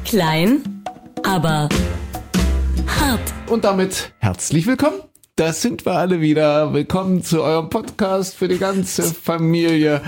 Klein, aber hart. Und damit herzlich willkommen. Da sind wir alle wieder. Willkommen zu eurem Podcast für die ganze Familie.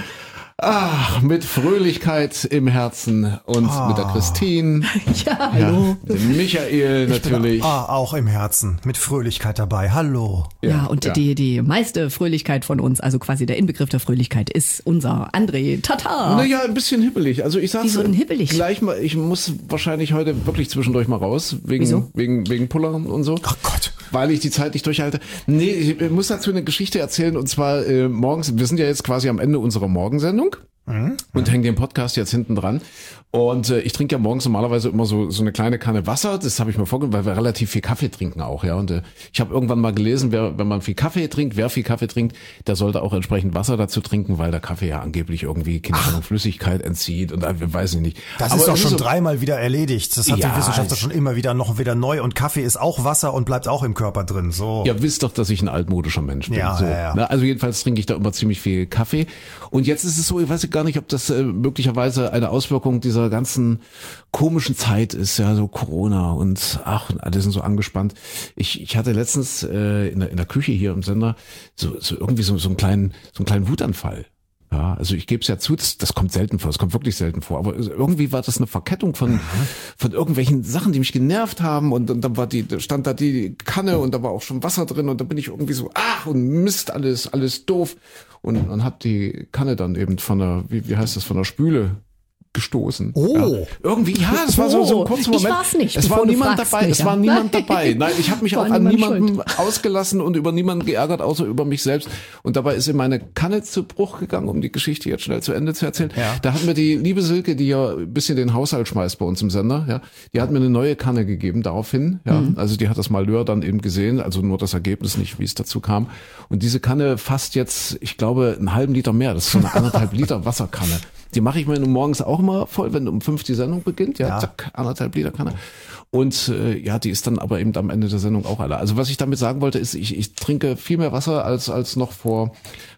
Ach, mit Fröhlichkeit im Herzen und mit der Christine. Ja, hallo. Ja, dem Michael natürlich. Auch im Herzen, mit Fröhlichkeit dabei. Hallo. Ja, und die meiste Fröhlichkeit von uns, also quasi der Inbegriff der Fröhlichkeit, ist unser André Tata. Naja, ein bisschen hibbelig. Also ich sag's Wieso denn hibbelig? gleich mal, ich muss wahrscheinlich heute wirklich zwischendurch mal raus. Wegen Pullern und so. Ach Gott. Weil ich die Zeit nicht durchhalte. Nee, ich muss dazu eine Geschichte erzählen. Und zwar morgens, wir sind ja jetzt quasi am Ende unserer Morgensendung. Und hängen den Podcast jetzt hinten dran. Und ich trinke ja morgens normalerweise immer so eine kleine Kanne Wasser. Das habe ich mir vorgenommen, weil wir relativ viel Kaffee trinken auch. Ja. Und ich habe irgendwann mal gelesen, wenn man viel Kaffee trinkt, wer viel Kaffee trinkt, der sollte auch entsprechend Wasser dazu trinken, weil der Kaffee ja angeblich irgendwie keine Ahnung, Flüssigkeit entzieht und weiß ich nicht. Das ist doch schon dreimal wieder erledigt. Das hat die Wissenschaftler schon immer wieder neu. Und Kaffee ist auch Wasser und bleibt auch im Körper drin. So. Ihr wisst doch, dass ich ein altmodischer Mensch bin. Ja, so. ja. Also jedenfalls trinke ich da immer ziemlich viel Kaffee. Und jetzt ist es so, ich weiß gar nicht, ob das möglicherweise eine Auswirkung dieser ganzen komischen Zeit ist, ja, so Corona und alle sind so angespannt. Ich hatte letztens in der Küche hier im Sender so einen kleinen Wutanfall. Ja, also ich gebe es ja zu, das kommt selten vor, es kommt wirklich selten vor, aber irgendwie war das eine Verkettung von irgendwelchen Sachen, die mich genervt haben und dann stand da die Kanne und da war auch schon Wasser drin und da bin ich irgendwie so, und Mist, alles doof und hab die Kanne dann eben von der, wie heißt das, von der Spüle gestoßen. Oh. Ja. Irgendwie, das war so ein kurzer Moment. Ich war's nicht. Es war niemand dabei. Nicht, es war niemand dabei. Nein, ich habe mich auch an niemanden schuld. ausgelassen und über niemanden geärgert, außer über mich selbst. Und dabei ist in meine Kanne zu Bruch gegangen, um die Geschichte jetzt schnell zu Ende zu erzählen. Ja. Da hat mir die liebe Silke, die ja ein bisschen den Haushalt schmeißt bei uns im Sender, ja, die hat mir eine neue Kanne gegeben daraufhin. Ja, also die hat das Malheur dann eben gesehen, also nur das Ergebnis nicht, wie es dazu kam. Und diese Kanne fasst jetzt, ich glaube, einen halben Liter mehr. Das ist so eine 1,5 Liter Wasserkanne. Die mache ich mir morgens auch immer voll, wenn um 5 die Sendung beginnt. Ja, zack, 1,5 Liter Kanne. Und die ist dann aber eben am Ende der Sendung auch alle. Also was ich damit sagen wollte, ist, ich trinke viel mehr Wasser als noch vor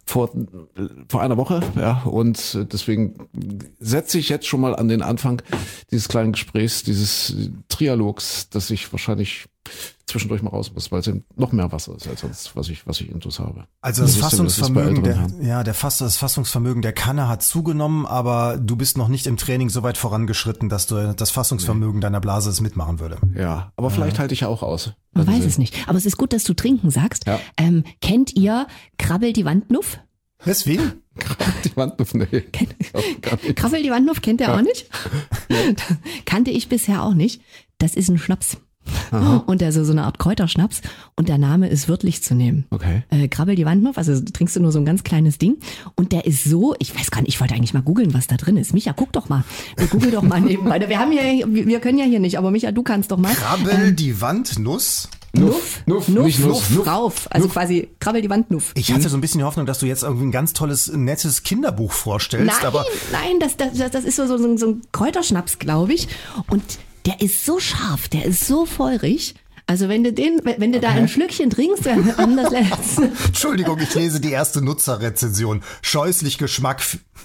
einer Woche. Ja, und deswegen setze ich jetzt schon mal an den Anfang dieses kleinen Gesprächs, dieses Trialogs, dass ich wahrscheinlich zwischendurch mal raus muss, weil es eben noch mehr Wasser ist als sonst, was ich intus habe. Also das Fassungsvermögen, das Fassungsvermögen der Kanne hat zugenommen, aber du bist noch nicht im Training so weit vorangeschritten, dass du das Fassungsvermögen deiner Blase es mitmachen würde. Ja, aber vielleicht halte ich ja auch aus. Man weiß es nicht. Aber es ist gut, dass du trinken sagst. Ja. Kennt ihr Krabbel die Wandnuff? Weswegen? Krabbel die Wandnuff, nee. Krabbel die Wandnuff kennt ihr auch nicht? Ja. Kannte ich bisher auch nicht. Das ist ein Schnaps. Aha. Und also so eine Art Kräuterschnaps und der Name ist wörtlich zu nehmen. Okay. Krabbel die Wandnuff, also trinkst du nur so ein ganz kleines Ding und der ist so, ich weiß gar nicht, ich wollte eigentlich mal googeln, was da drin ist. Micha, guck doch mal. Google doch mal nebenbei. Wir können ja hier nicht, aber Micha, du kannst doch mal. Krabbel die Wandnuss? Nuff, nicht Nuss. Rauf. Also Nuff. Quasi Krabbel die Wandnuff. Ich hatte so ein bisschen die Hoffnung, dass du jetzt irgendwie ein ganz tolles, nettes Kinderbuch vorstellst. Nein, das ist so ein Kräuterschnaps, glaube ich. Und der ist so scharf, der ist so feurig. Also wenn du da ein Schlückchen trinkst, dann anders letzte. Entschuldigung, ich lese die erste Nutzerrezension. Scheußlich Geschmack.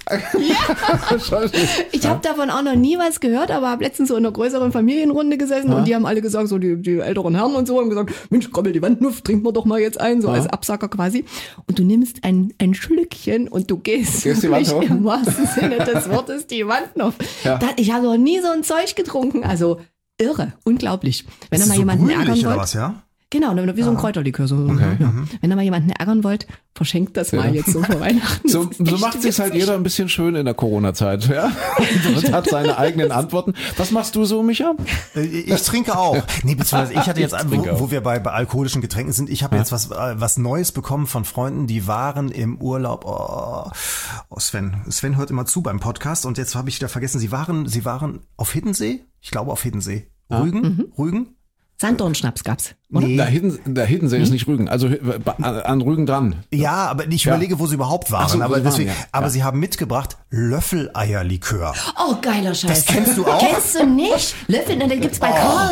Ja. Ich habe davon auch noch nie was gehört, aber habe letztens so in einer größeren Familienrunde gesessen und die haben alle gesagt, so die älteren Herren und so, haben gesagt, Mensch, Krabbel die Wandnuff, trinken wir doch mal jetzt ein, so als Absacker quasi. Und du nimmst ein Schlückchen und du gehst wirklich im wahrsten Sinne des Wortes die Wandnuff. Ja. Ich habe noch nie so ein Zeug getrunken, also irre, unglaublich. Wenn ihr mal jemanden ärgern wollt. Was, ja? Genau, wie so ein Kräuterlikör. Okay. Ja. Wenn ihr mal jemanden ärgern wollt, verschenkt das mal jetzt so vor Weihnachten. So macht sich halt jeder ein bisschen schön in der Corona-Zeit. Ja? Und hat seine eigenen Antworten. Was machst du so, Micha? Ich trinke auch. Nee, beziehungsweise ich hatte jetzt, wo wir bei alkoholischen Getränken sind, ich habe jetzt was Neues bekommen von Freunden, die waren im Urlaub. Oh, Sven hört immer zu beim Podcast und jetzt habe ich wieder vergessen, sie waren auf Hiddensee? Ich glaube auf Hiddensee. Rügen? Sanddornschnaps gab's, oder? Nee. Der Hiddensee ist nicht Rügen, also an Rügen dran. Ja, aber ich überlege, wo sie überhaupt waren. So, aber sie haben mitgebracht Löffeleierlikör. Oh, geiler Scheiß. Das kennst du auch? Kennst du nicht? Löffel, den gibt's bei Karls.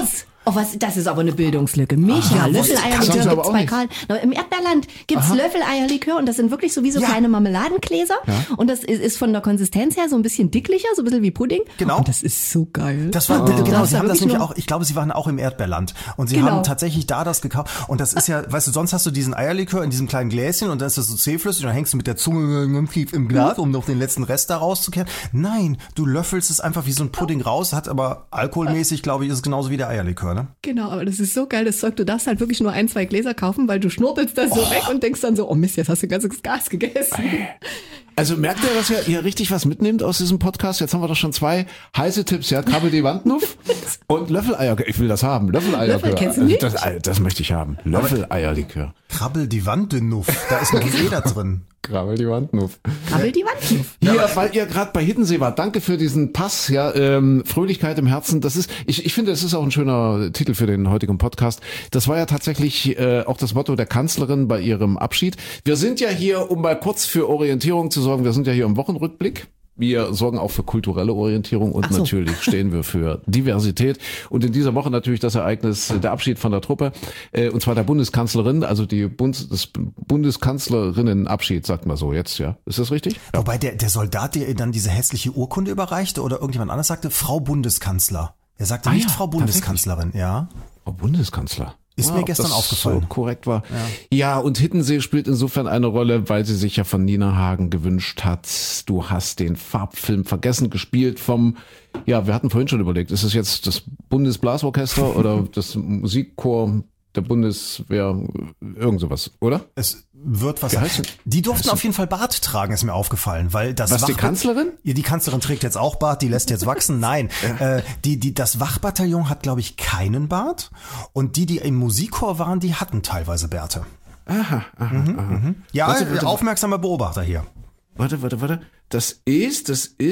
Oh, das ist aber eine Bildungslücke. Micha, Löffeleierlikör gibt's bei Karl. Im Erdbeerland gibt's Löffeleierlikör und das sind wirklich so wie so kleine Marmeladengläser. Ja. Und das ist von der Konsistenz her so ein bisschen dicklicher, so ein bisschen wie Pudding. Genau. Und das ist so geil. Das war, genau, sie haben das nämlich auch, ich glaube, sie waren auch im Erdbeerland. Und sie haben tatsächlich da das gekauft. Und das ist ja, weißt du, sonst hast du diesen Eierlikör in diesem kleinen Gläschen und dann ist das so zähflüssig und dann hängst du mit der Zunge im Glas, um noch den letzten Rest da rauszukehren. Nein, du löffelst es einfach wie so ein Pudding raus, hat aber alkoholmäßig, glaube ich, ist es genauso wie der Eierlikör, ne? Genau, aber das ist so geil, das Zeug, du darfst halt wirklich nur 1, 2 Gläser kaufen, weil du schnurbelst das so weg und denkst dann so, oh Mist, jetzt hast du ein ganzes Gas gegessen. Also merkt ihr, dass ihr richtig was mitnehmt aus diesem Podcast? Jetzt haben wir doch schon 2 heiße Tipps, ja, Krabbel die Wandnuff und Löffeleierlikör. Ich will das haben, Löffeleierlikör. Kennst du nicht? Das möchte ich haben, Löffeleierlikör. Krabbel die Wandnuff, da ist noch jeder drin. Krabbel die Wandnuff. Krabbel die Wandnuff. Ja, weil ihr gerade bei Hiddensee wart. Danke für diesen Pass. Ja, Fröhlichkeit im Herzen. Das ist, ich finde, es ist auch ein schöner Titel für den heutigen Podcast. Das war ja tatsächlich auch das Motto der Kanzlerin bei ihrem Abschied. Wir sind ja hier, um mal kurz für Orientierung zu sorgen, wir sind ja hier im Wochenrückblick. Wir sorgen auch für kulturelle Orientierung und natürlich stehen wir für Diversität. Und in dieser Woche natürlich das Ereignis, der Abschied von der Truppe, und zwar der Bundeskanzlerin, also des Bundeskanzlerinnenabschied, sagt man so jetzt, ja. Ist das richtig? Ja. Wobei der Soldat, der dann diese hässliche Urkunde überreichte oder irgendjemand anders sagte, Frau Bundeskanzler. Er sagte nicht Frau Bundeskanzlerin, ja. Frau Bundeskanzler. Ist mir gestern aufgefallen. So korrekt war. Ja, und Hiddensee spielt insofern eine Rolle, weil sie sich ja von Nina Hagen gewünscht hat. Du hast den Farbfilm vergessen, gespielt vom, wir hatten vorhin schon überlegt, ist es jetzt das Bundesblasorchester oder das Musikchor der Bundeswehr, irgend sowas, oder? Es wird was. Die durften auf jeden Fall Bart tragen, ist mir aufgefallen, weil das die Kanzlerin? Ja, die Kanzlerin trägt jetzt auch Bart, die lässt jetzt wachsen. Nein, das Wachbataillon hat, glaube ich, keinen Bart und die im Musikchor waren, die hatten teilweise Bärte. Aha. Ja, warte. Aufmerksamer Beobachter hier. Warte. Das ist,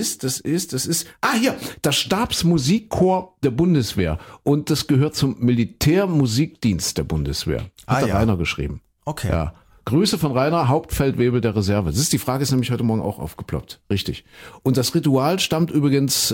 hier, das Stabsmusikchor der Bundeswehr. Und das gehört zum Militärmusikdienst der Bundeswehr. Hat der Rainer geschrieben. Okay. Ja. Grüße von Rainer, Hauptfeldwebel der Reserve. Das ist die Frage, ist nämlich heute Morgen auch aufgeploppt. Richtig. Und das Ritual stammt übrigens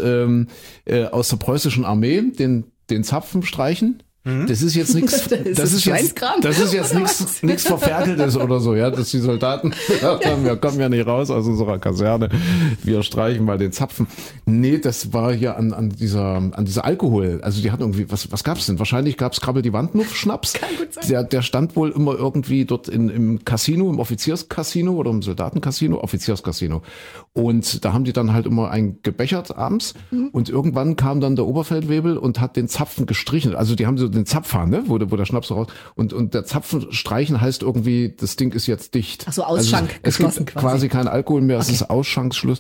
aus der preußischen Armee, den Zapfen streichen. Das ist jetzt nichts, das ist jetzt nichts Verferkeltes oder so, ja, dass die Soldaten gesagt haben, wir kommen ja nicht raus aus unserer Kaserne, wir streichen mal den Zapfen. Nee, das war hier an dieser Alkohol, also die hatten irgendwie, was gab's denn? Wahrscheinlich gab's Krabbel die Wandnuff Schnaps. Kann gut sein. Der stand wohl immer irgendwie dort im Casino, im Offizierscasino oder im Soldatencasino, Offizierscasino. Und da haben die dann halt immer einen gebechert abends und irgendwann kam dann der Oberfeldwebel und hat den Zapfen gestrichen. Also die haben so den Zapfhahn, ne, wo der Schnaps so raus und der Zapfen streichen heißt irgendwie, das Ding ist jetzt dicht. Ach so, Ausschank. Also es gibt quasi kein Alkohol mehr, es ist Ausschanksschluss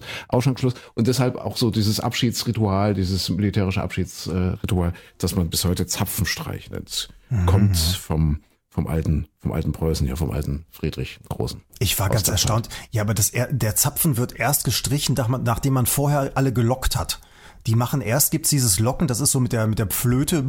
und deshalb auch so dieses Abschiedsritual, dieses militärische Abschiedsritual, dass man bis heute Zapfenstreich nennt. Kommt vom alten Preußen, ja, vom alten Friedrich Großen. Ich war ganz erstaunt. Ja, aber der Zapfen wird erst gestrichen, nachdem man vorher alle gelockt hat. Die machen gibt's dieses Locken, das ist so mit der Flöte,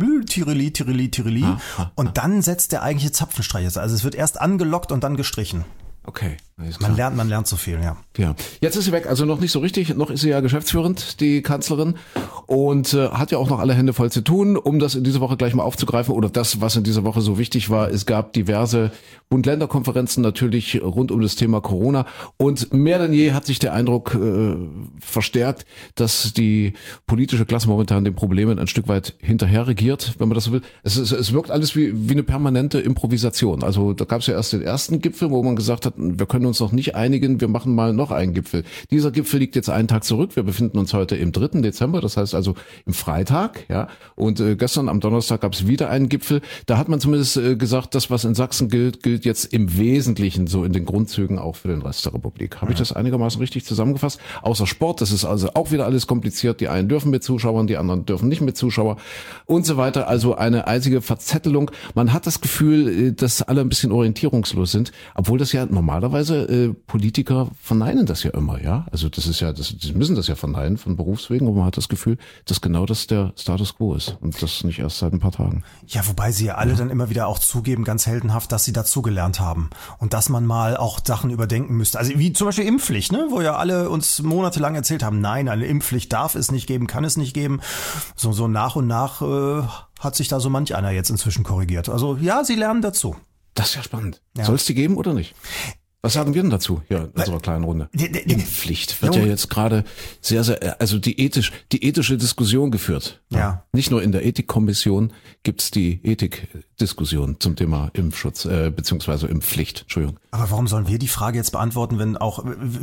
Tirili. Und dann setzt der eigentliche Zapfenstreich. Also es wird erst angelockt und dann gestrichen. Okay. Man lernt so viel, ja. Ja. Jetzt ist sie weg, also noch nicht so richtig, noch ist sie ja geschäftsführend, die Kanzlerin, und hat ja auch noch alle Hände voll zu tun, um das in dieser Woche gleich mal aufzugreifen oder das, was in dieser Woche so wichtig war. Es gab diverse Bund-Länder-Konferenzen natürlich rund um das Thema Corona und mehr denn je hat sich der Eindruck verstärkt, dass die politische Klasse momentan den Problemen ein Stück weit hinterher regiert, wenn man das so will. Es wirkt alles wie eine permanente Improvisation. Also da gab es ja erst den ersten Gipfel, wo man gesagt hat, wir können uns noch nicht einigen, wir machen mal noch einen Gipfel. Dieser Gipfel liegt jetzt einen Tag zurück, wir befinden uns heute im 3. Dezember, das heißt also im Freitag, ja, und gestern am Donnerstag gab es wieder einen Gipfel. Da hat man zumindest gesagt, das, was in Sachsen gilt jetzt im Wesentlichen so in den Grundzügen auch für den Rest der Republik. Habe ich das einigermaßen richtig zusammengefasst? Außer Sport, das ist also auch wieder alles kompliziert, die einen dürfen mit Zuschauern, die anderen dürfen nicht mit Zuschauer und so weiter, also eine einzige Verzettelung. Man hat das Gefühl, dass alle ein bisschen orientierungslos sind, obwohl das ja normalerweise Politiker verneinen das ja immer, ja. Also das ist ja, die müssen das ja verneinen von Berufswegen, aber man hat das Gefühl, dass genau das der Status quo ist und das nicht erst seit ein paar Tagen. Ja, wobei sie ja alle dann immer wieder auch zugeben, ganz heldenhaft, dass sie dazugelernt haben und dass man mal auch Sachen überdenken müsste. Also wie zum Beispiel Impfpflicht, ne, wo ja alle uns monatelang erzählt haben, nein, eine Impfpflicht darf es nicht geben, kann es nicht geben. So nach und nach hat sich da so manch einer jetzt inzwischen korrigiert. Also ja, sie lernen dazu. Das ist ja spannend. Ja. Soll es die geben oder nicht? Was sagen wir denn dazu hier in unserer kleinen Runde? Impfpflicht wird ja jetzt gerade sehr, sehr, also die ethische Diskussion geführt. Ja. Nicht nur in der Ethikkommission gibt's die Ethikdiskussion zum Thema Impfschutz, beziehungsweise Impfpflicht. Entschuldigung. Aber warum sollen wir die Frage jetzt beantworten, wenn auch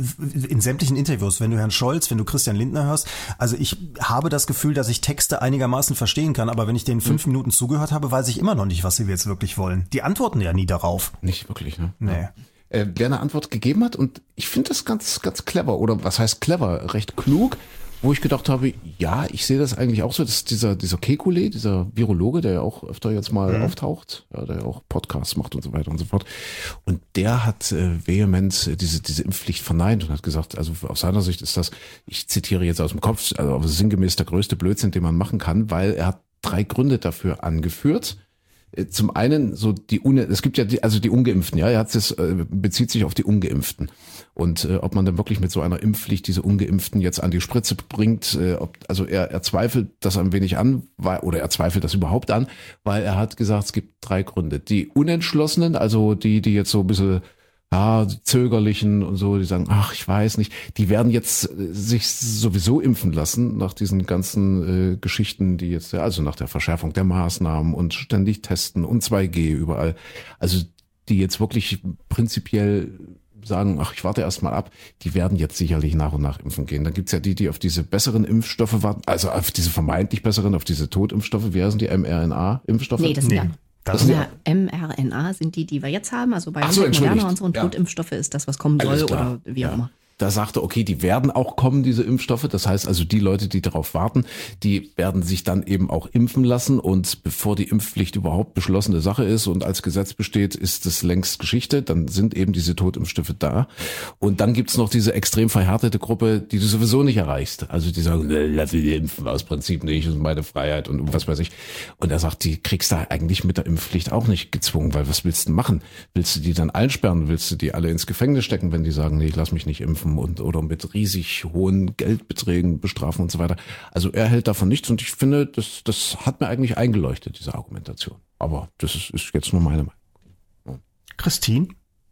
in sämtlichen Interviews, wenn du Herrn Scholz, wenn du Christian Lindner hörst, also ich habe das Gefühl, dass ich Texte einigermaßen verstehen kann, aber wenn ich denen 5 Minuten zugehört habe, weiß ich immer noch nicht, was sie jetzt wirklich wollen. Die antworten ja nie darauf. Nicht wirklich, ne? Nee. Ja. Der eine Antwort gegeben hat und ich finde das ganz, ganz clever oder was heißt clever, recht klug, wo ich gedacht habe, ja, ich sehe das eigentlich auch so, dass dieser Kekulé, dieser Virologe, der ja auch öfter jetzt mal auftaucht, ja, der ja auch Podcasts macht und so weiter und so fort, und der hat vehement diese Impfpflicht verneint und hat gesagt, also aus seiner Sicht ist das, ich zitiere jetzt aus dem Kopf, also sinngemäß der größte Blödsinn, den man machen kann, weil er hat 3 Gründe dafür angeführt. Zum einen so es gibt ja die Ungeimpften, ja, bezieht sich auf die Ungeimpften und ob man dann wirklich mit so einer Impfpflicht diese Ungeimpften jetzt an die Spritze bringt, er zweifelt das ein wenig an, er zweifelt das überhaupt an, weil er hat gesagt, es gibt 3 Gründe. Die Unentschlossenen, also die jetzt so ein bisschen die Zögerlichen und so, die sagen, ach, ich weiß nicht, die werden jetzt sich sowieso impfen lassen nach diesen ganzen Geschichten, die jetzt, also nach der Verschärfung der Maßnahmen und ständig testen und 2G überall. Also die jetzt wirklich prinzipiell sagen, ach, ich warte erst mal ab, die werden jetzt sicherlich nach und nach impfen gehen. Dann gibt's ja die auf diese besseren Impfstoffe warten, also auf diese vermeintlich besseren, auf diese Totimpfstoffe, wie heißen die, mRNA-Impfstoffe? Nee, das sind ja... mRNA sind die wir jetzt haben, also bei Moderna und so, und Totimpfstoffe ist das, was kommen soll oder wie auch immer. Da sagte, okay, die werden auch kommen, diese Impfstoffe. Das heißt also, die Leute, die darauf warten, die werden sich dann eben auch impfen lassen. Und bevor die Impfpflicht überhaupt beschlossene Sache ist und als Gesetz besteht, ist es längst Geschichte. Dann sind eben diese Totimpfstoffe da. Und dann gibt's noch diese extrem verhärtete Gruppe, die du sowieso nicht erreichst. Also die sagen, lass mich impfen, aus Prinzip nicht, das ist meine Freiheit und was weiß ich. Und er sagt, die kriegst du eigentlich mit der Impfpflicht auch nicht gezwungen, weil was willst du machen? Willst du die dann einsperren? Willst du die alle ins Gefängnis stecken, wenn die sagen, nee, ich lass mich nicht impfen? Oder mit riesig hohen Geldbeträgen bestrafen und so weiter. Also er hält davon nichts und ich finde, das hat mir eigentlich eingeleuchtet, diese Argumentation. Aber das ist jetzt nur meine Meinung. Christine?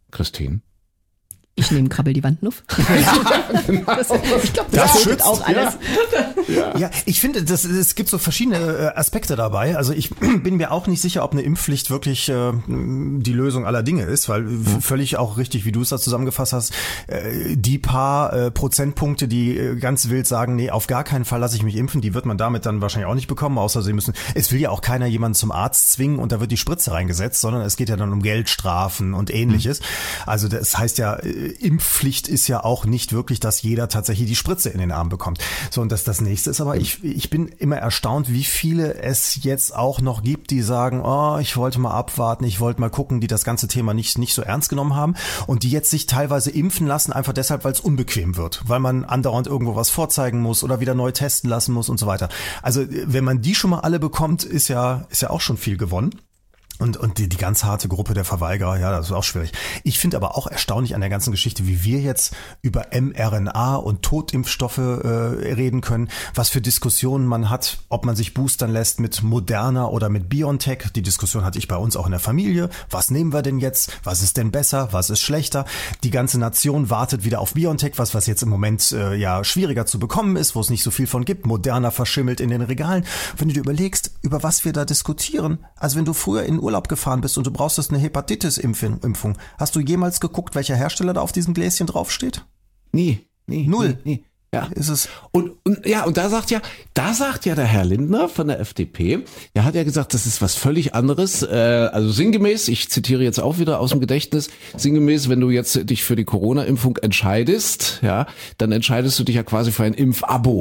Ich nehme Krabbel die Wandnuff. Ja, genau. Ich glaube, das schützt auch alles. Ja, ich finde, es gibt so verschiedene Aspekte dabei. Also ich bin mir auch nicht sicher, ob eine Impfpflicht wirklich die Lösung aller Dinge ist, weil völlig auch richtig, wie du es da zusammengefasst hast, die paar Prozentpunkte, die ganz wild sagen, nee, auf gar keinen Fall lasse ich mich impfen, die wird man damit dann wahrscheinlich auch nicht bekommen, außer es will ja auch keiner jemanden zum Arzt zwingen und da wird die Spritze reingesetzt, sondern es geht ja dann um Geldstrafen und ähnliches. Also das heißt ja, Impfpflicht ist ja auch nicht wirklich, dass jeder tatsächlich die Spritze in den Arm bekommt. So, und das nächste ist aber, ich bin immer erstaunt, wie viele es jetzt auch noch gibt, die sagen, oh, ich wollte mal abwarten, ich wollte mal gucken, die das ganze Thema nicht so ernst genommen haben und die jetzt sich teilweise impfen lassen, einfach deshalb, weil es unbequem wird, weil man andauernd irgendwo was vorzeigen muss oder wieder neu testen lassen muss und so weiter. Also, wenn man die schon mal alle bekommt, ist ja auch schon viel gewonnen. Und die ganz harte Gruppe der Verweigerer, ja, das ist auch schwierig. Ich finde aber auch erstaunlich an der ganzen Geschichte, wie wir jetzt über mRNA und Totimpfstoffe reden können, was für Diskussionen man hat, ob man sich boostern lässt mit Moderna oder mit BioNTech. Die Diskussion hatte ich bei uns auch in der Familie. Was nehmen wir denn jetzt? Was ist denn besser? Was ist schlechter? Die ganze Nation wartet wieder auf BioNTech, was jetzt im Moment ja schwieriger zu bekommen ist, wo es nicht so viel von gibt. Moderna verschimmelt in den Regalen. Wenn du dir überlegst, über was wir da diskutieren, also wenn du früher in Urlaub gefahren bist und du brauchst eine Hepatitis-Impfung. Hast du jemals geguckt, welcher Hersteller da auf diesem Gläschen draufsteht? Nie. Null. Nie. Ja. Ist es. Und da sagt ja der Herr Lindner von der FDP, der hat ja gesagt, das ist was völlig anderes. Also sinngemäß, ich zitiere jetzt auch wieder aus dem Gedächtnis, sinngemäß, wenn du jetzt dich für die Corona-Impfung entscheidest, ja, dann entscheidest du dich ja quasi für ein Impfabo.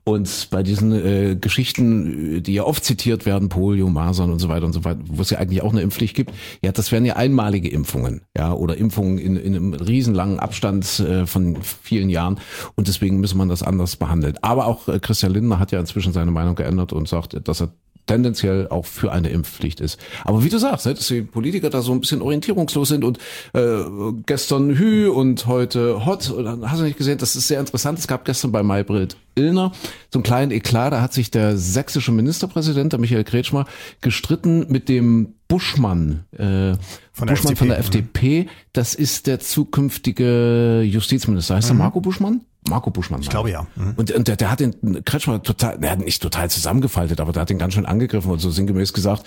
Und bei diesen Geschichten, die ja oft zitiert werden, Polio, Masern und so weiter, wo es ja eigentlich auch eine Impfpflicht gibt, ja, das wären ja einmalige Impfungen, ja, oder Impfungen in einem riesenlangen Abstand von vielen Jahren. Und deswegen müsse man das anders behandeln. Aber auch Christian Lindner hat ja inzwischen seine Meinung geändert und sagt, dass er tendenziell auch für eine Impfpflicht ist. Aber wie du sagst, dass die Politiker da so ein bisschen orientierungslos sind und gestern Hü und heute Hot, und hast du nicht gesehen, das ist sehr interessant. Es gab gestern bei Maybrit Illner so einen kleinen Eklat, da hat sich der sächsische Ministerpräsident, der Michael Kretschmer, gestritten mit dem Buschmann von der FDP. Das ist der zukünftige Justizminister. Heißt der Marco Buschmann? Marco Buschmann. Ich glaube ja. Und der hat den Kretschmer er hat nicht total zusammengefaltet, aber der hat ihn ganz schön angegriffen und so sinngemäß gesagt,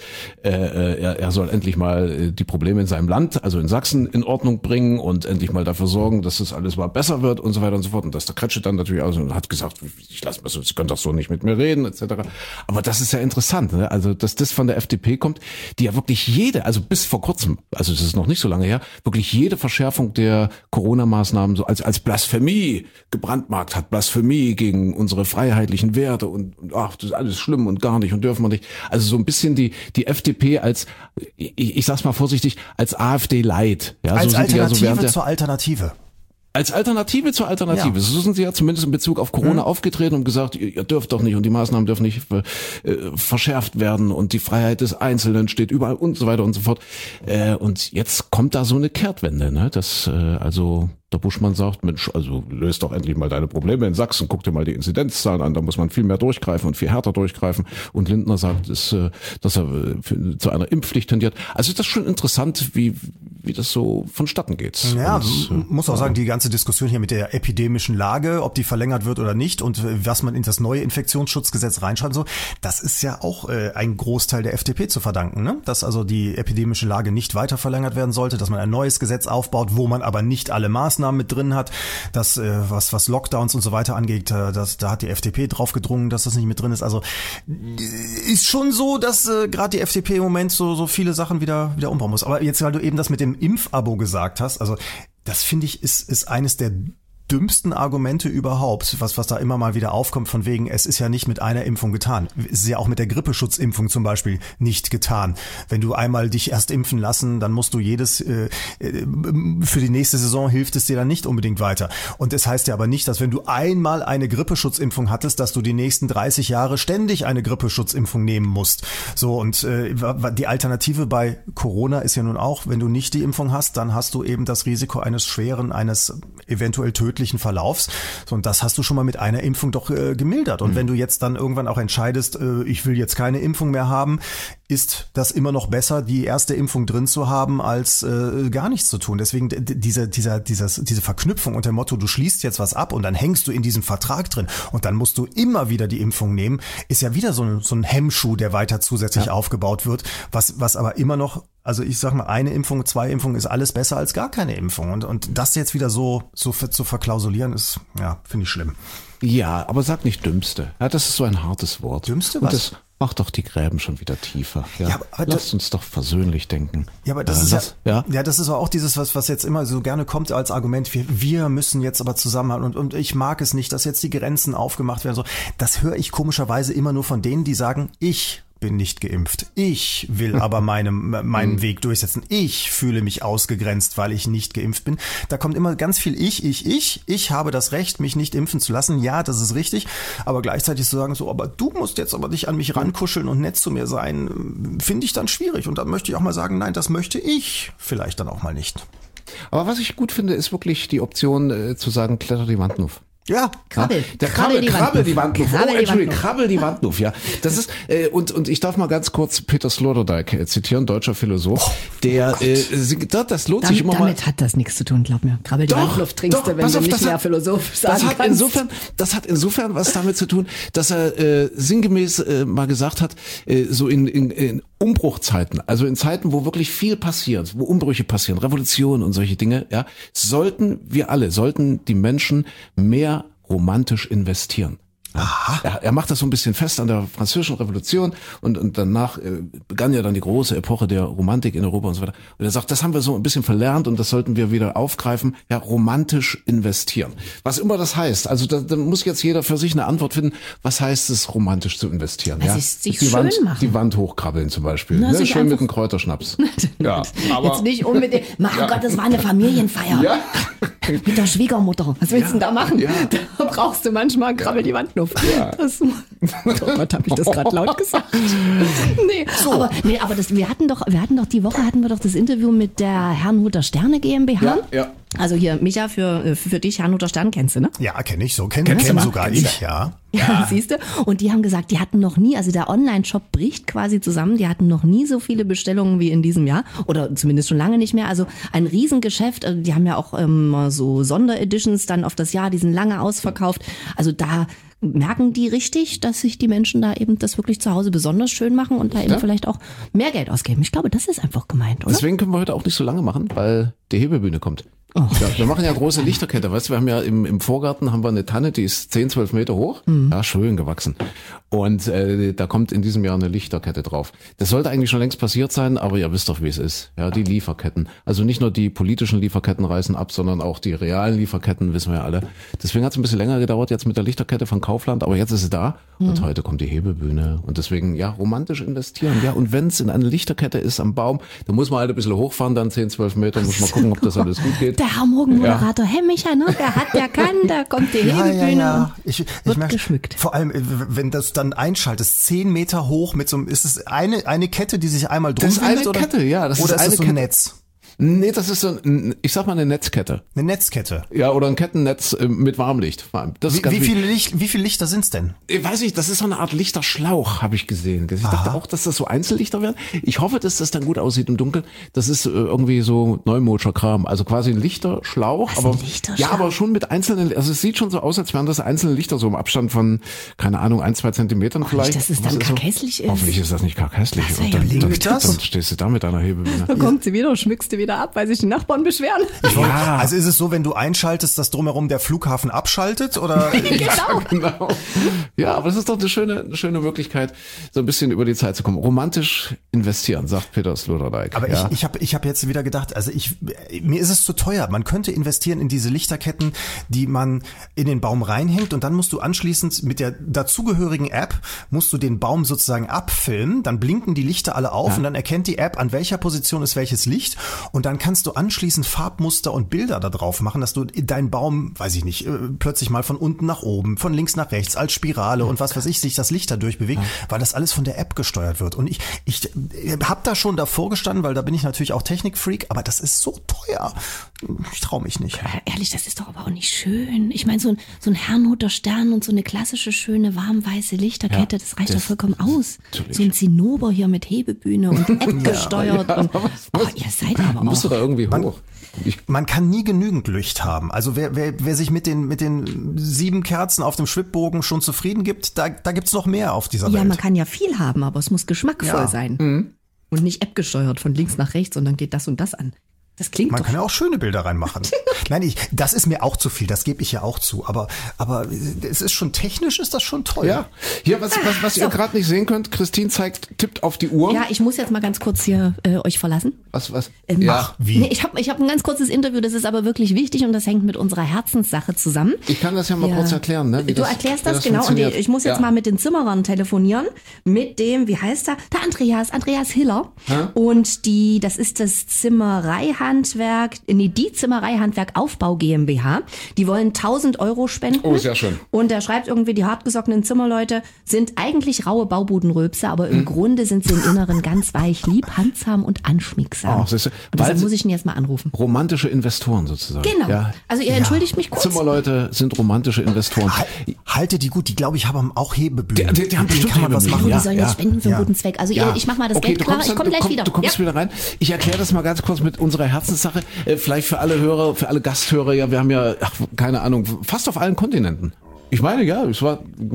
er soll endlich mal die Probleme in seinem Land, also in Sachsen, in Ordnung bringen und endlich mal dafür sorgen, dass das alles mal besser wird und so weiter und so fort. Und dass der Kretsche dann natürlich auch so hat gesagt, ich lasse mir so, Sie können doch so nicht mit mir reden, etc. Aber das ist ja interessant, ne? Also dass das von der FDP kommt, die ja wirklich also bis vor kurzem, also das ist noch nicht so lange her, wirklich jede Verschärfung der Corona-Maßnahmen so als Blasphemie gebrandmarkt hat, Blasphemie gegen unsere freiheitlichen Werte und ach, das ist alles schlimm und gar nicht und dürfen wir nicht. Also so ein bisschen die FDP als, ich sag's mal vorsichtig, als AfD-Light. Ja, als so Alternative zur Alternative. Als Alternative zur Alternative. Ja. So sind sie ja zumindest in Bezug auf Corona aufgetreten und gesagt, ihr dürft doch nicht und die Maßnahmen dürfen nicht verschärft werden und die Freiheit des Einzelnen steht überall und so weiter und so fort. Und jetzt kommt da so eine Kehrtwende, ne? Dass also der Buschmann sagt, Mensch, also löst doch endlich mal deine Probleme in Sachsen, guck dir mal die Inzidenzzahlen an, da muss man viel mehr durchgreifen und viel härter durchgreifen. Und Lindner sagt, dass er zu einer Impfpflicht tendiert. Also ist das schon interessant, wie das so vonstatten geht. Ja, muss auch sagen, die ganze Diskussion hier mit der epidemischen Lage, ob die verlängert wird oder nicht und was man in das neue Infektionsschutzgesetz reinschreibt, so, das ist ja auch ein Großteil der FDP zu verdanken, ne? Dass also die epidemische Lage nicht weiter verlängert werden sollte, dass man ein neues Gesetz aufbaut, wo man aber nicht alle Maßnahmen mit drin hat, das was Lockdowns und so weiter angeht, da hat die FDP drauf gedrungen, dass das nicht mit drin ist. Also ist schon so, dass gerade die FDP im Moment so viele Sachen wieder umbauen muss. Aber jetzt, weil du eben das mit dem Impfabo gesagt hast, also das finde ich ist eines der dümmsten Argumente überhaupt, was da immer mal wieder aufkommt, von wegen, es ist ja nicht mit einer Impfung getan. Es ist ja auch mit der Grippeschutzimpfung zum Beispiel nicht getan. Wenn du einmal dich erst impfen lassen, dann musst du für die nächste Saison hilft es dir dann nicht unbedingt weiter. Und es heißt ja aber nicht, dass wenn du einmal eine Grippeschutzimpfung hattest, dass du die nächsten 30 Jahre ständig eine Grippeschutzimpfung nehmen musst. So, und die Alternative bei Corona ist ja nun auch, wenn du nicht die Impfung hast, dann hast du eben das Risiko eines eventuell tödlichen Verlaufs. So, und das hast du schon mal mit einer Impfung doch gemildert. Und wenn du jetzt dann irgendwann auch entscheidest, ich will jetzt keine Impfung mehr haben, ist das immer noch besser, die erste Impfung drin zu haben, als gar nichts zu tun. Deswegen diese Verknüpfung unter dem Motto, du schließt jetzt was ab und dann hängst du in diesem Vertrag drin und dann musst du immer wieder die Impfung nehmen, ist ja wieder so ein Hemmschuh, der weiter zusätzlich aufgebaut wird, was aber immer noch, also ich sag mal, eine Impfung, 2 Impfungen ist alles besser als gar keine Impfung. Und das jetzt wieder so zu verklausulieren ist, ja, finde ich schlimm. Ja, aber sag nicht Dümmste. Ja, das ist so ein hartes Wort. Dümmste, was? Und das macht doch die Gräben schon wieder tiefer. Ja, aber lasst uns doch versöhnlich denken. Ja, aber das ist das ist auch dieses, was jetzt immer so gerne kommt als Argument. Wir müssen jetzt aber zusammenhalten und ich mag es nicht, dass jetzt die Grenzen aufgemacht werden. So, das höre ich komischerweise immer nur von denen, die sagen, ich bin nicht geimpft. Ich will aber meinen Weg durchsetzen. Ich fühle mich ausgegrenzt, weil ich nicht geimpft bin. Da kommt immer ganz viel Ich habe das Recht, mich nicht impfen zu lassen. Ja, das ist richtig. Aber gleichzeitig zu sagen so, aber du musst jetzt aber nicht an mich rankuscheln und nett zu mir sein, finde ich dann schwierig. Und dann möchte ich auch mal sagen, nein, das möchte ich vielleicht dann auch mal nicht. Aber was ich gut finde, ist wirklich die Option zu sagen, kletter die Wand auf. Ja, krabbel die Wand krabbel die Wand auf, ja. Das ist, und ich darf mal ganz kurz Peter Sloterdijk zitieren, deutscher Philosoph, das lohnt sich immer mal. Damit hat das nichts zu tun, glaub mir. Krabbel die Wand trinkst du, wenn du nicht mehr Philosoph sagen kannst. Das hat insofern was damit zu tun, dass er sinngemäß mal gesagt hat, so in Umbruchzeiten, also in Zeiten, wo wirklich viel passiert, wo Umbrüche passieren, Revolutionen und solche Dinge, ja, sollten die Menschen mehr romantisch investieren. Ja, er macht das so ein bisschen fest an der Französischen Revolution und danach begann ja dann die große Epoche der Romantik in Europa und so weiter. Und er sagt, das haben wir so ein bisschen verlernt und das sollten wir wieder aufgreifen. Ja, romantisch investieren. Was immer das heißt. Also da muss jetzt jeder für sich eine Antwort finden. Was heißt es, romantisch zu investieren? Das ja? ist sich schön machen. Die Wand hochkrabbeln zum Beispiel. Ne? Schön mit einem Kräuterschnaps. Ja, aber jetzt nicht unbedingt. Mein Gott, das war eine Familienfeier. Ja. Mit der Schwiegermutter. Was willst du denn da machen? Ja. Da brauchst du manchmal krabbel die Wand nur. Ja. Gott, habe ich das gerade laut gesagt? Nee, so. aber wir hatten doch die Woche das Interview mit der Herrnhuter Sterne GmbH. Ja. Also hier, Micha, für dich, Herrnhuter Stern kennst du, ne? Ja, kenne ich so. Kenn sogar ich, ja. Ja, siehst du? Und die haben gesagt, die hatten noch nie, also der Online-Shop bricht quasi zusammen, die hatten noch nie so viele Bestellungen wie in diesem Jahr oder zumindest schon lange nicht mehr. Also ein Riesengeschäft, die haben ja auch so Sondereditions dann auf das Jahr, die sind lange ausverkauft. Also da merken die richtig, dass sich die Menschen da eben das wirklich zu Hause besonders schön machen und da eben vielleicht auch mehr Geld ausgeben. Ich glaube, das ist einfach gemeint, oder? Deswegen können wir heute auch nicht so lange machen, weil die Hebebühne kommt. Oh. Ja, wir machen ja große Lichterkette, weißt du, wir haben ja im Vorgarten haben wir eine Tanne, die ist 10, 12 Meter hoch, ja, schön gewachsen. Und da kommt in diesem Jahr eine Lichterkette drauf. Das sollte eigentlich schon längst passiert sein, aber ihr wisst doch, wie es ist. Ja, die Lieferketten. Also nicht nur die politischen Lieferketten reißen ab, sondern auch die realen Lieferketten, wissen wir ja alle. Deswegen hat es ein bisschen länger gedauert jetzt mit der Lichterkette von Kaufland, aber jetzt ist sie da und heute kommt die Hebebühne. Und deswegen, ja, romantisch investieren. Ja, und wenn es in eine Lichterkette ist am Baum, dann muss man halt ein bisschen hochfahren, dann 10, 12 Meter, muss man gucken, ob das alles gut geht. Der Herr Morgenmoderator, Herr Micha, ne? Der kann, da kommt die Hebebühne. Ja. Ich wird geschmückt. Vor allem, wenn das dann einschaltest, 10 Meter hoch mit so einem, ist es eine Kette, die sich einmal drum windet? Das ist eine Kette, ja. Das oder ist es so ein Netz? Nee, das ist so, ich sag mal eine Netzkette. Eine Netzkette? Ja, oder ein Kettennetz mit Warmlicht. Das wie viele Lichter sind's denn? Ich weiß nicht, das ist so eine Art Lichterschlauch, habe ich gesehen. Ich dachte auch, dass das so Einzellichter werden. Ich hoffe, dass das dann gut aussieht im Dunkeln. Das ist irgendwie so Neumodscher Kram. Also quasi ein Lichterschlauch. Was, ein Lichterschlauch? Ja, aber schon mit einzelnen, also es sieht schon so aus, als wären das einzelne Lichter so im Abstand von, keine Ahnung, 1-2 Zentimetern vielleicht. Nicht, dass es dann karkässlich ist. Hoffentlich ist das nicht karkässlich. Und dann stehst du da mit deiner Hebebühne. Dann kommt sie wieder und schmückst du wieder ab, weil sich die Nachbarn beschweren. Ja. Also ist es so, wenn du einschaltest, dass drumherum der Flughafen abschaltet? Oder? Genau. Ja, aber das ist doch eine schöne Möglichkeit, so ein bisschen über die Zeit zu kommen. Romantisch investieren, sagt Peter Sloterdijk. Aber ich hab jetzt wieder gedacht, also mir ist es zu teuer. Man könnte investieren in diese Lichterketten, die man in den Baum reinhängt und dann musst du anschließend mit der dazugehörigen App, musst du den Baum sozusagen abfilmen, dann blinken die Lichter alle auf und dann erkennt die App, an welcher Position ist welches Licht und dann kannst du anschließend Farbmuster und Bilder da drauf machen, dass du deinen Baum, weiß ich nicht, plötzlich mal von unten nach oben, von links nach rechts, als Spirale und was weiß ich, sich das Licht da durchbewegt, weil das alles von der App gesteuert wird. Und ich habe da schon davor gestanden, weil da bin ich natürlich auch Technikfreak, aber das ist so teuer. Ich traue mich nicht. Ja, ehrlich, das ist doch aber auch nicht schön. Ich meine, so ein Herrnhuter Stern und so eine klassische, schöne, warmweiße Lichterkette, das reicht doch vollkommen aus. Natürlich. So ein Zinnober hier mit Hebebühne und App gesteuert. Und, ihr seid aber auch... Musst du da irgendwie hoch. Man kann nie genügend Licht haben. Also wer sich mit den 7 Kerzen auf dem Schwibbogen schon zufrieden gibt, da gibt's noch mehr auf dieser Welt. Ja, man kann ja viel haben, aber es muss geschmackvoll sein. Und nicht App gesteuert von links nach rechts und dann geht das und das an. Das klingt Man doch. kann ja auch schöne Bilder reinmachen. Nein, das ist mir auch zu viel, das gebe ich ja auch zu. Aber es ist schon technisch, ist das schon toll. Ja. Hier, was ihr gerade nicht sehen könnt, Christine tippt auf die Uhr. Ja, ich muss jetzt mal ganz kurz hier euch verlassen. Was? Wie? Nee, ich hab ein ganz kurzes Interview, das ist aber wirklich wichtig und das hängt mit unserer Herzenssache zusammen. Ich kann das ja mal kurz erklären. Ne? Du erklärst das genau und ich muss jetzt mal mit den Zimmerern telefonieren, mit dem, wie heißt er? Der Andreas Hiller. Und das ist das die Zimmereihandwerk Aufbau GmbH. Die wollen 1.000 € spenden. Oh, sehr schön. Und er schreibt irgendwie, die hartgesottenen Zimmerleute sind eigentlich raue Baubudenrülpse, aber im Grunde sind sie im Inneren ganz weich, lieb, handsam und anschmiegsam. Und deshalb muss ich ihn jetzt mal anrufen. Romantische Investoren sozusagen. Genau. Ja. Also ihr entschuldigt mich kurz. Zimmerleute sind romantische Investoren. Halte die gut, die glaube ich haben auch Hebebühnen. Die haben bestimmt kann man was machen. Die sollen jetzt spenden für einen guten Zweck. Also ich mache mal das Geld klar, ich komme gleich wieder. Du kommst wieder rein. Ich erkläre das mal ganz kurz mit unserer Herzenssache. Vielleicht für alle Hörer, für alle Gasthörer, ja, wir haben ja, keine Ahnung, fast auf allen Kontinenten. Ich meine, ja, es war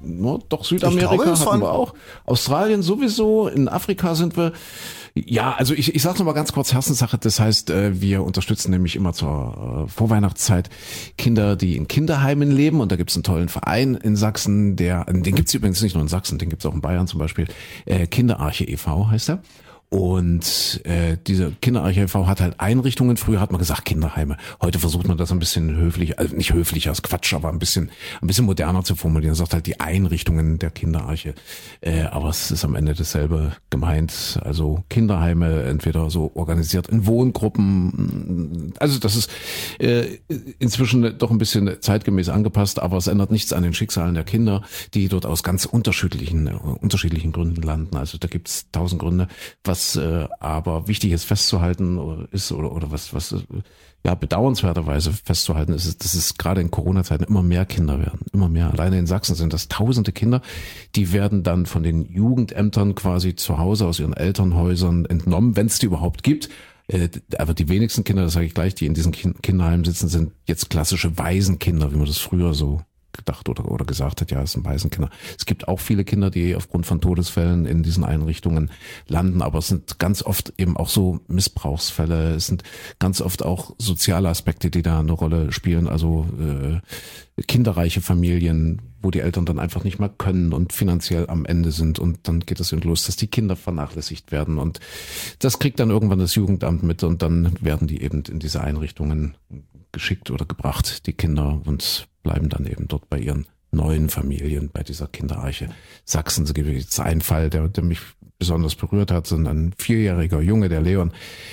doch Südamerika hatten wir auch. Australien sowieso, in Afrika sind wir. Ja, also ich sage noch mal ganz kurz Herzenssache. Das heißt, wir unterstützen nämlich immer zur Vorweihnachtszeit Kinder, die in Kinderheimen leben. Und da gibt's einen tollen Verein in Sachsen, den gibt's übrigens nicht nur in Sachsen, den gibt's auch in Bayern zum Beispiel. Kinderarche e.V. heißt er. Und diese Kinderarche e.V. hat halt Einrichtungen. Früher hat man gesagt Kinderheime. Heute versucht man das ein bisschen höflich, also nicht höflicher, ist Quatsch, aber ein bisschen moderner zu formulieren. Sagt halt die Einrichtungen der Kinderarche. Aber es ist am Ende dasselbe gemeint. Also Kinderheime entweder so organisiert in Wohngruppen. Also das ist inzwischen doch ein bisschen zeitgemäß angepasst, aber es ändert nichts an den Schicksalen der Kinder, die dort aus ganz unterschiedlichen Gründen landen. Also da gibt's 1000 Gründe. Was aber wichtig ist festzuhalten ist oder was bedauernswerterweise festzuhalten ist, dass es gerade in Corona-Zeiten immer mehr Kinder werden, immer mehr. Alleine in Sachsen sind das tausende Kinder, die werden dann von den Jugendämtern quasi zu Hause aus ihren Elternhäusern entnommen, wenn es die überhaupt gibt. Aber die wenigsten Kinder, das sage ich gleich, die in diesen Kinderheimen sitzen, sind jetzt klassische Waisenkinder, wie man das früher so gedacht oder gesagt hat, ja, es sind Waisenkinder. Es gibt auch viele Kinder, die aufgrund von Todesfällen in diesen Einrichtungen landen, aber es sind ganz oft eben auch so Missbrauchsfälle, es sind ganz oft auch soziale Aspekte, die da eine Rolle spielen, also kinderreiche Familien, wo die Eltern dann einfach nicht mehr können und finanziell am Ende sind und dann geht es los, dass die Kinder vernachlässigt werden und das kriegt dann irgendwann das Jugendamt mit und dann werden die eben in diese Einrichtungen geschickt oder gebracht, die Kinder, und bleiben dann eben dort bei ihren neuen Familien, bei dieser Kinderarche Sachsen. Es gibt jetzt einen Fall, der mich besonders berührt hat, sind ein 4-jähriger Junge, der Leon,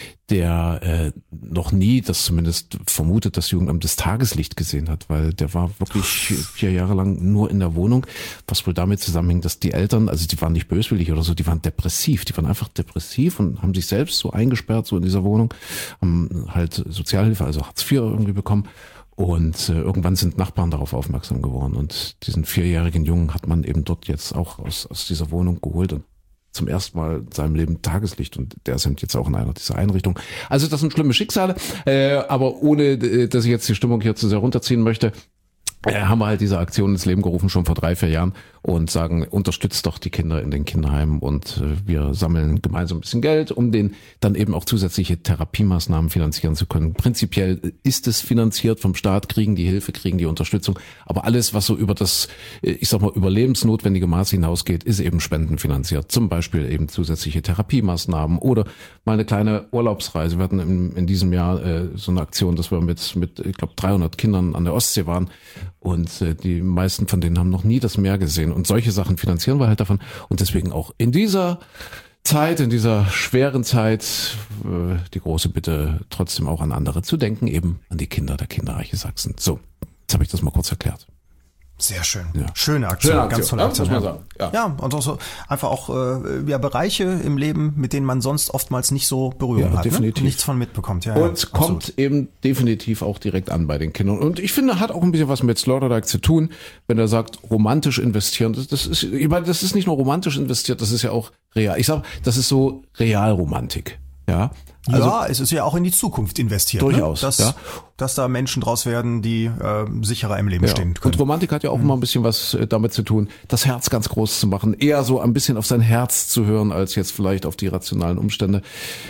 der noch nie, das zumindest vermutet das Jugendamt, das Tageslicht gesehen hat, weil der war wirklich 4 Jahre lang nur in der Wohnung, was wohl damit zusammenhängt, dass die Eltern, also die waren nicht böswillig oder so, die waren depressiv, die waren einfach depressiv und haben sich selbst so eingesperrt, so in dieser Wohnung, haben halt Sozialhilfe, also Hartz IV irgendwie bekommen. Und irgendwann sind Nachbarn darauf aufmerksam geworden und diesen 4-jährigen Jungen hat man eben dort jetzt auch aus dieser Wohnung geholt und zum ersten Mal in seinem Leben Tageslicht und der ist jetzt auch in einer dieser Einrichtungen. Also das sind schlimme Schicksale, aber ohne, dass ich jetzt die Stimmung hier zu sehr runterziehen möchte, haben wir halt diese Aktion ins Leben gerufen, schon vor 3-4 Jahren und sagen, unterstützt doch die Kinder in den Kinderheimen und wir sammeln gemeinsam ein bisschen Geld, um denen dann eben auch zusätzliche Therapiemaßnahmen finanzieren zu können. Prinzipiell ist es finanziert vom Staat, kriegen die Hilfe, kriegen die Unterstützung, aber alles, was so über das, ich sag mal, überlebensnotwendige Maß hinausgeht, ist eben spendenfinanziert. Zum Beispiel eben zusätzliche Therapiemaßnahmen oder mal eine kleine Urlaubsreise. Wir hatten in diesem Jahr so eine Aktion, dass wir mit ich glaube 300 Kindern an der Ostsee waren. Und die meisten von denen haben noch nie das Meer gesehen. Und solche Sachen finanzieren wir halt davon. Und deswegen auch in dieser Zeit, in dieser schweren Zeit, die große Bitte, trotzdem auch an andere zu denken, eben an die Kinder der Kinderarche Sachsen. So, jetzt habe ich das mal kurz erklärt. Sehr schön. Ja. Schöne Aktion, ganz tolle Aktion. Ja, muss man sagen. Ja, und auch so einfach auch Bereiche im Leben, mit denen man sonst oftmals nicht so Berührung hat, definitiv. Ne? Nichts von mitbekommt. Ja, und kommt eben definitiv auch direkt an bei den Kindern. Und ich finde, hat auch ein bisschen was mit Sloterdijk zu tun, wenn er sagt, romantisch investieren. Das ist nicht nur romantisch investiert, das ist ja auch real. Ich sag, das ist so Realromantik. Ja. Also, ja, es ist ja auch in die Zukunft investiert. Durchaus, ne? Dass da Menschen draus werden, die sicherer im Leben stehen können. Und Romantik hat ja auch immer ein bisschen was damit zu tun, das Herz ganz groß zu machen, eher so ein bisschen auf sein Herz zu hören, als jetzt vielleicht auf die rationalen Umstände.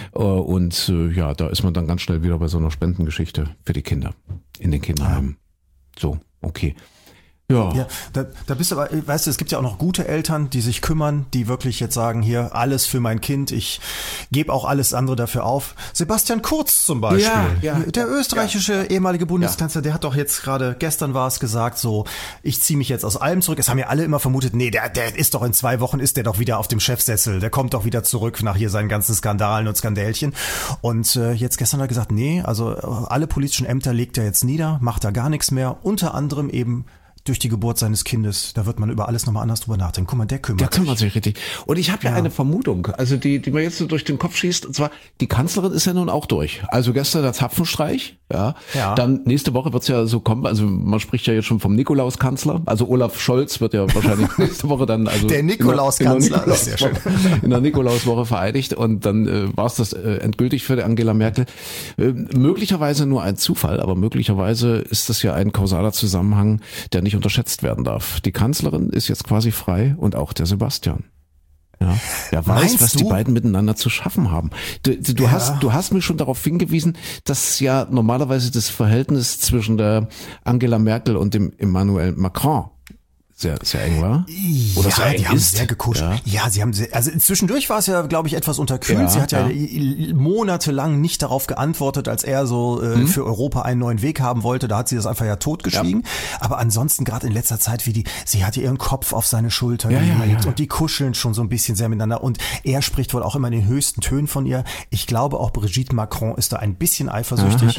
Und da ist man dann ganz schnell wieder bei so einer Spendengeschichte für die Kinder in den Kinderheimen. So, okay. Ja, da bist du aber, weißt du, es gibt ja auch noch gute Eltern, die sich kümmern, die wirklich jetzt sagen, hier, alles für mein Kind, ich gebe auch alles andere dafür auf. Sebastian Kurz zum Beispiel, der österreichische ehemalige Bundeskanzler, der hat doch jetzt gerade, gestern war es gesagt, so, ich ziehe mich jetzt aus allem zurück. Es haben ja alle immer vermutet, nee, der ist doch in 2 Wochen, ist der doch wieder auf dem Chefsessel, der kommt doch wieder zurück nach hier seinen ganzen Skandalen und Skandälchen. Und jetzt gestern hat er gesagt, nee, also alle politischen Ämter legt er jetzt nieder, macht da gar nichts mehr, unter anderem eben durch die Geburt seines Kindes, da wird man über alles nochmal anders drüber nachdenken. Guck mal, der kümmert sich richtig. Und ich habe ja eine Vermutung, also die mir jetzt so durch den Kopf schießt, und zwar, die Kanzlerin ist ja nun auch durch. Also gestern der Zapfenstreich, dann nächste Woche wird's ja so kommen, also man spricht ja jetzt schon vom Nikolauskanzler, also Olaf Scholz wird ja wahrscheinlich nächste Woche dann, also der Nikolauskanzler, das ist sehr schön. In der Nikolauswoche vereidigt und dann war es das endgültig für die Angela Merkel. Möglicherweise nur ein Zufall, aber möglicherweise ist das ja ein kausaler Zusammenhang, der nicht nicht unterschätzt werden darf. Die Kanzlerin ist jetzt quasi frei und auch der Sebastian. Ja, wer weiß, was die beiden miteinander zu schaffen haben. Du hast mich schon darauf hingewiesen, dass ja normalerweise das Verhältnis zwischen der Angela Merkel und dem Emmanuel Macron sehr, sehr eng war. Oder ja, die haben sehr gekuscht. Ja, sie haben sehr, also zwischendurch war es ja, glaube ich, etwas unterkühlt. Ja, sie hat ja monatelang nicht darauf geantwortet, als er so für Europa einen neuen Weg haben wollte. Da hat sie das einfach ja totgeschwiegen. Ja. Aber ansonsten gerade in letzter Zeit, sie hatte ihren Kopf auf seine Schulter gelegt und die kuscheln schon so ein bisschen sehr miteinander. Und er spricht wohl auch immer in den höchsten Tönen von ihr. Ich glaube, auch Brigitte Macron ist da ein bisschen eifersüchtig.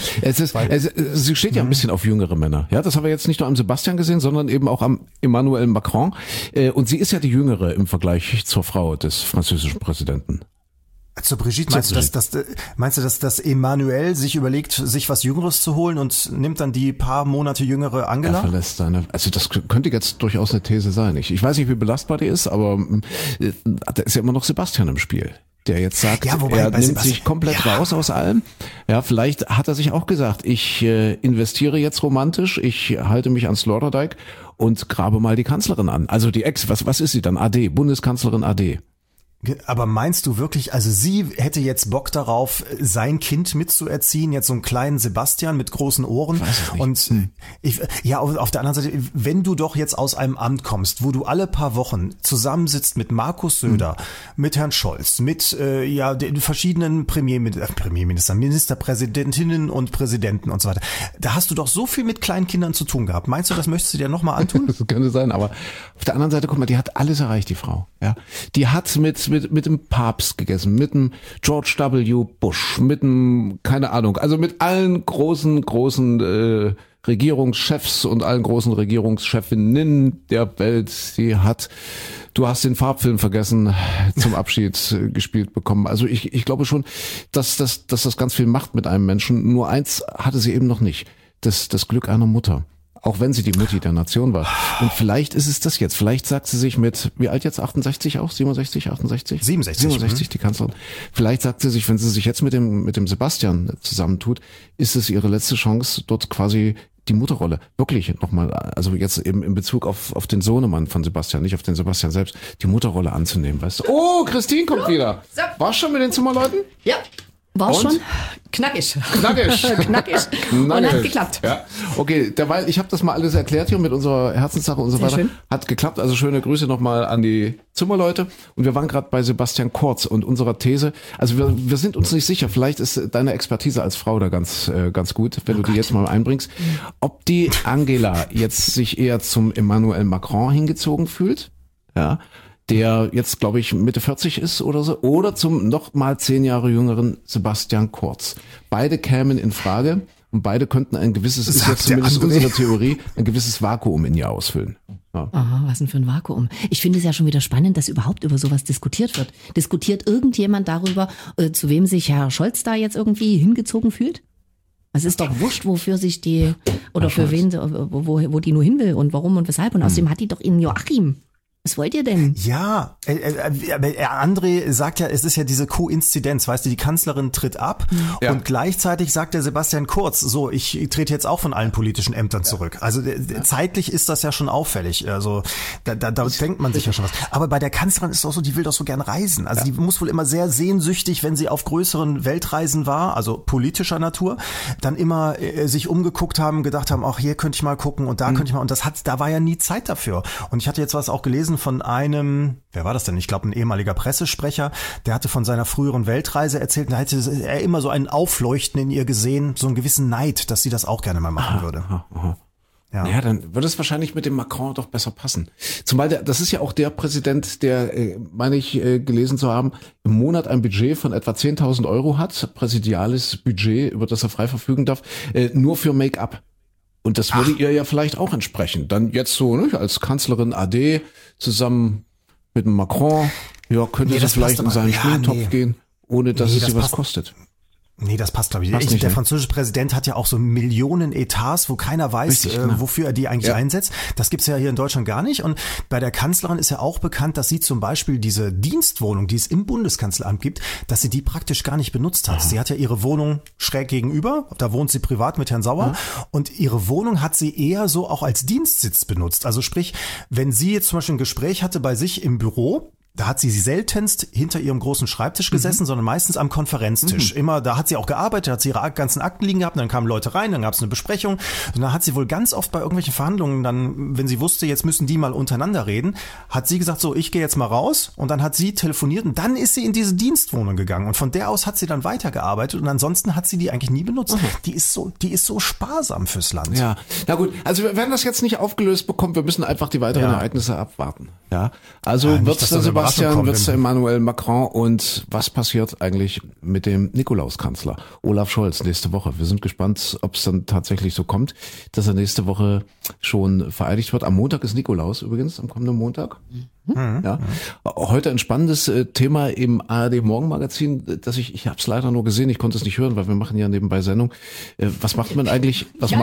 Sie steht ja ein bisschen auf jüngere Männer. Ja, das haben wir jetzt nicht nur am Sebastian gesehen, sondern eben auch am Emmanuel Macron. Und sie ist ja die Jüngere im Vergleich zur Frau des französischen Präsidenten. Zu Brigitte, meinst du, dass Emmanuel sich überlegt, sich was Jüngeres zu holen und nimmt dann die paar Monate jüngere Angela? Er verlässt also das könnte jetzt durchaus eine These sein. Ich weiß nicht, wie belastbar die ist, aber da ist ja immer noch Sebastian im Spiel, der jetzt sagt, er nimmt sich komplett raus aus allem. Ja, vielleicht hat er sich auch gesagt, ich investiere jetzt romantisch, ich halte mich an Sloterdijk und grabe mal die Kanzlerin an. Also die Ex, was ist sie dann? AD, Bundeskanzlerin AD. Aber meinst du wirklich, also sie hätte jetzt Bock darauf, sein Kind mitzuerziehen, jetzt so einen kleinen Sebastian mit großen Ohren? Und auf der anderen Seite, wenn du doch jetzt aus einem Amt kommst, wo du alle paar Wochen zusammensitzt mit Markus Söder, mit Herrn Scholz, mit den verschiedenen Premierministern, Ministerpräsidentinnen und Präsidenten und so weiter, da hast du doch so viel mit kleinen Kindern zu tun gehabt. Meinst du, das möchtest du dir nochmal antun? Das könnte sein, aber auf der anderen Seite, guck mal, die hat alles erreicht, die Frau. Ja, die hat mit dem Papst gegessen, mit dem George W. Bush, mit dem, keine Ahnung, also mit allen großen Regierungschefs und allen großen Regierungschefinnen der Welt. Du hast den Farbfilm vergessen, zum Abschied gespielt bekommen. Also ich glaube schon, dass das ganz viel macht mit einem Menschen. Nur eins hatte sie eben noch nicht. Das Glück einer Mutter. Auch wenn sie die Mutti der Nation war. Und vielleicht ist es das jetzt. Vielleicht sagt sie sich mit, wie alt jetzt? 68 auch? 67, 68? 67, die Kanzlerin. Vielleicht sagt sie sich, wenn sie sich jetzt mit dem Sebastian zusammentut, ist es ihre letzte Chance, dort quasi die Mutterrolle wirklich nochmal, also jetzt eben in Bezug auf den Sohnemann von Sebastian, nicht auf den Sebastian selbst, die Mutterrolle anzunehmen, weißt du? Oh, Christine kommt wieder. Warst schon mit den Zimmerleuten? Ja. War schon knackig. Und hat geklappt. Ja. Okay, derweil, ich habe das mal alles erklärt hier mit unserer Herzenssache und so weiter. Schön. Hat geklappt, also schöne Grüße nochmal an die Zimmerleute. Und wir waren gerade bei Sebastian Kurz und unserer These. Also wir sind uns nicht sicher, vielleicht ist deine Expertise als Frau da ganz gut, wenn du die jetzt mal einbringst. Ob die Angela jetzt sich eher zum Emmanuel Macron hingezogen fühlt, ja, der jetzt, glaube ich, Mitte 40 ist oder so, oder zum noch mal 10 Jahre jüngeren Sebastian Kurz. Beide kämen in Frage und beide könnten ein gewisses, ist jetzt zumindest unsere Theorie, ein gewisses Vakuum in ihr ausfüllen. Ja. Aha, was denn für ein Vakuum? Ich finde es ja schon wieder spannend, dass überhaupt über sowas diskutiert wird. Diskutiert irgendjemand darüber, zu wem sich Herr Scholz da jetzt irgendwie hingezogen fühlt? Es ist doch wurscht, wofür sich die, oder für wen, wo die nur hin will und warum und weshalb. Und außerdem hat die doch in Joachim. Was wollt ihr denn? Ja, André sagt ja, es ist ja diese Koinzidenz, weißt du, die Kanzlerin tritt ab und gleichzeitig sagt der Sebastian Kurz, so, ich trete jetzt auch von allen politischen Ämtern zurück. Also zeitlich ist das ja schon auffällig, also da denkt man sich ja schon was. Aber bei der Kanzlerin ist es auch so, die will doch so gern reisen. Also die muss wohl immer sehr sehnsüchtig, wenn sie auf größeren Weltreisen war, also politischer Natur, dann immer sich umgeguckt haben, gedacht haben, ach, hier könnte ich mal gucken und da könnte ich mal, und da war ja nie Zeit dafür. Und ich hatte jetzt was auch gelesen von einem, wer war das denn? Ich glaube, ein ehemaliger Pressesprecher, der hatte von seiner früheren Weltreise erzählt, und da hätte er immer so ein Aufleuchten in ihr gesehen, so einen gewissen Neid, dass sie das auch gerne mal machen würde. Ja. Naja, dann würde es wahrscheinlich mit dem Macron doch besser passen. Zumal das ist ja auch der Präsident, der, meine ich, gelesen zu haben, im Monat ein Budget von etwa 10.000 Euro hat, präsidiales Budget, über das er frei verfügen darf, nur für Make-up. Und das würde ihr ja vielleicht auch entsprechen. Dann jetzt so, ne, als Kanzlerin AD zusammen mit dem Macron, ja, könnte sie vielleicht in seinen Schminktopf gehen, ohne dass es sie was kostet. Nee, das passt, glaube ich. Der französische Präsident hat ja auch so Millionen Etats, wo keiner weiß, wofür er die eigentlich einsetzt. Das gibt's ja hier in Deutschland gar nicht. Und bei der Kanzlerin ist ja auch bekannt, dass sie zum Beispiel diese Dienstwohnung, die es im Bundeskanzleramt gibt, dass sie die praktisch gar nicht benutzt hat. Sie hat ja ihre Wohnung schräg gegenüber, da wohnt sie privat mit Herrn Sauer. Und ihre Wohnung hat sie eher so auch als Dienstsitz benutzt. Also sprich, wenn sie jetzt zum Beispiel ein Gespräch hatte bei sich im Büro, da hat sie seltenst hinter ihrem großen Schreibtisch gesessen, sondern meistens am Konferenztisch. Immer, da hat sie auch gearbeitet, hat sie ihre ganzen Akten liegen gehabt, dann kamen Leute rein, dann gab es eine Besprechung. Und dann hat sie wohl ganz oft bei irgendwelchen Verhandlungen dann, wenn sie wusste, jetzt müssen die mal untereinander reden, hat sie gesagt, so, ich gehe jetzt mal raus. Und dann hat sie telefoniert und dann ist sie in diese Dienstwohnung gegangen. Und von der aus hat sie dann weitergearbeitet und ansonsten hat sie die eigentlich nie benutzt. Die ist so sparsam fürs Land. Ja, na gut, also wir werden das jetzt nicht aufgelöst bekommen, wir müssen einfach die weiteren Ereignisse abwarten. Ja, also wird es dann Sebastian, wird es Emmanuel Macron und was passiert eigentlich mit dem Nikolauskanzler Olaf Scholz nächste Woche? Wir sind gespannt, ob es dann tatsächlich so kommt, dass er nächste Woche schon vereidigt wird. Am Montag ist Nikolaus übrigens, am kommenden Montag. Ja. Heute ein spannendes Thema im ARD Morgenmagazin, das ich habe es leider nur gesehen, ich konnte es nicht hören, weil wir machen ja nebenbei Sendung. Was macht man eigentlich? Was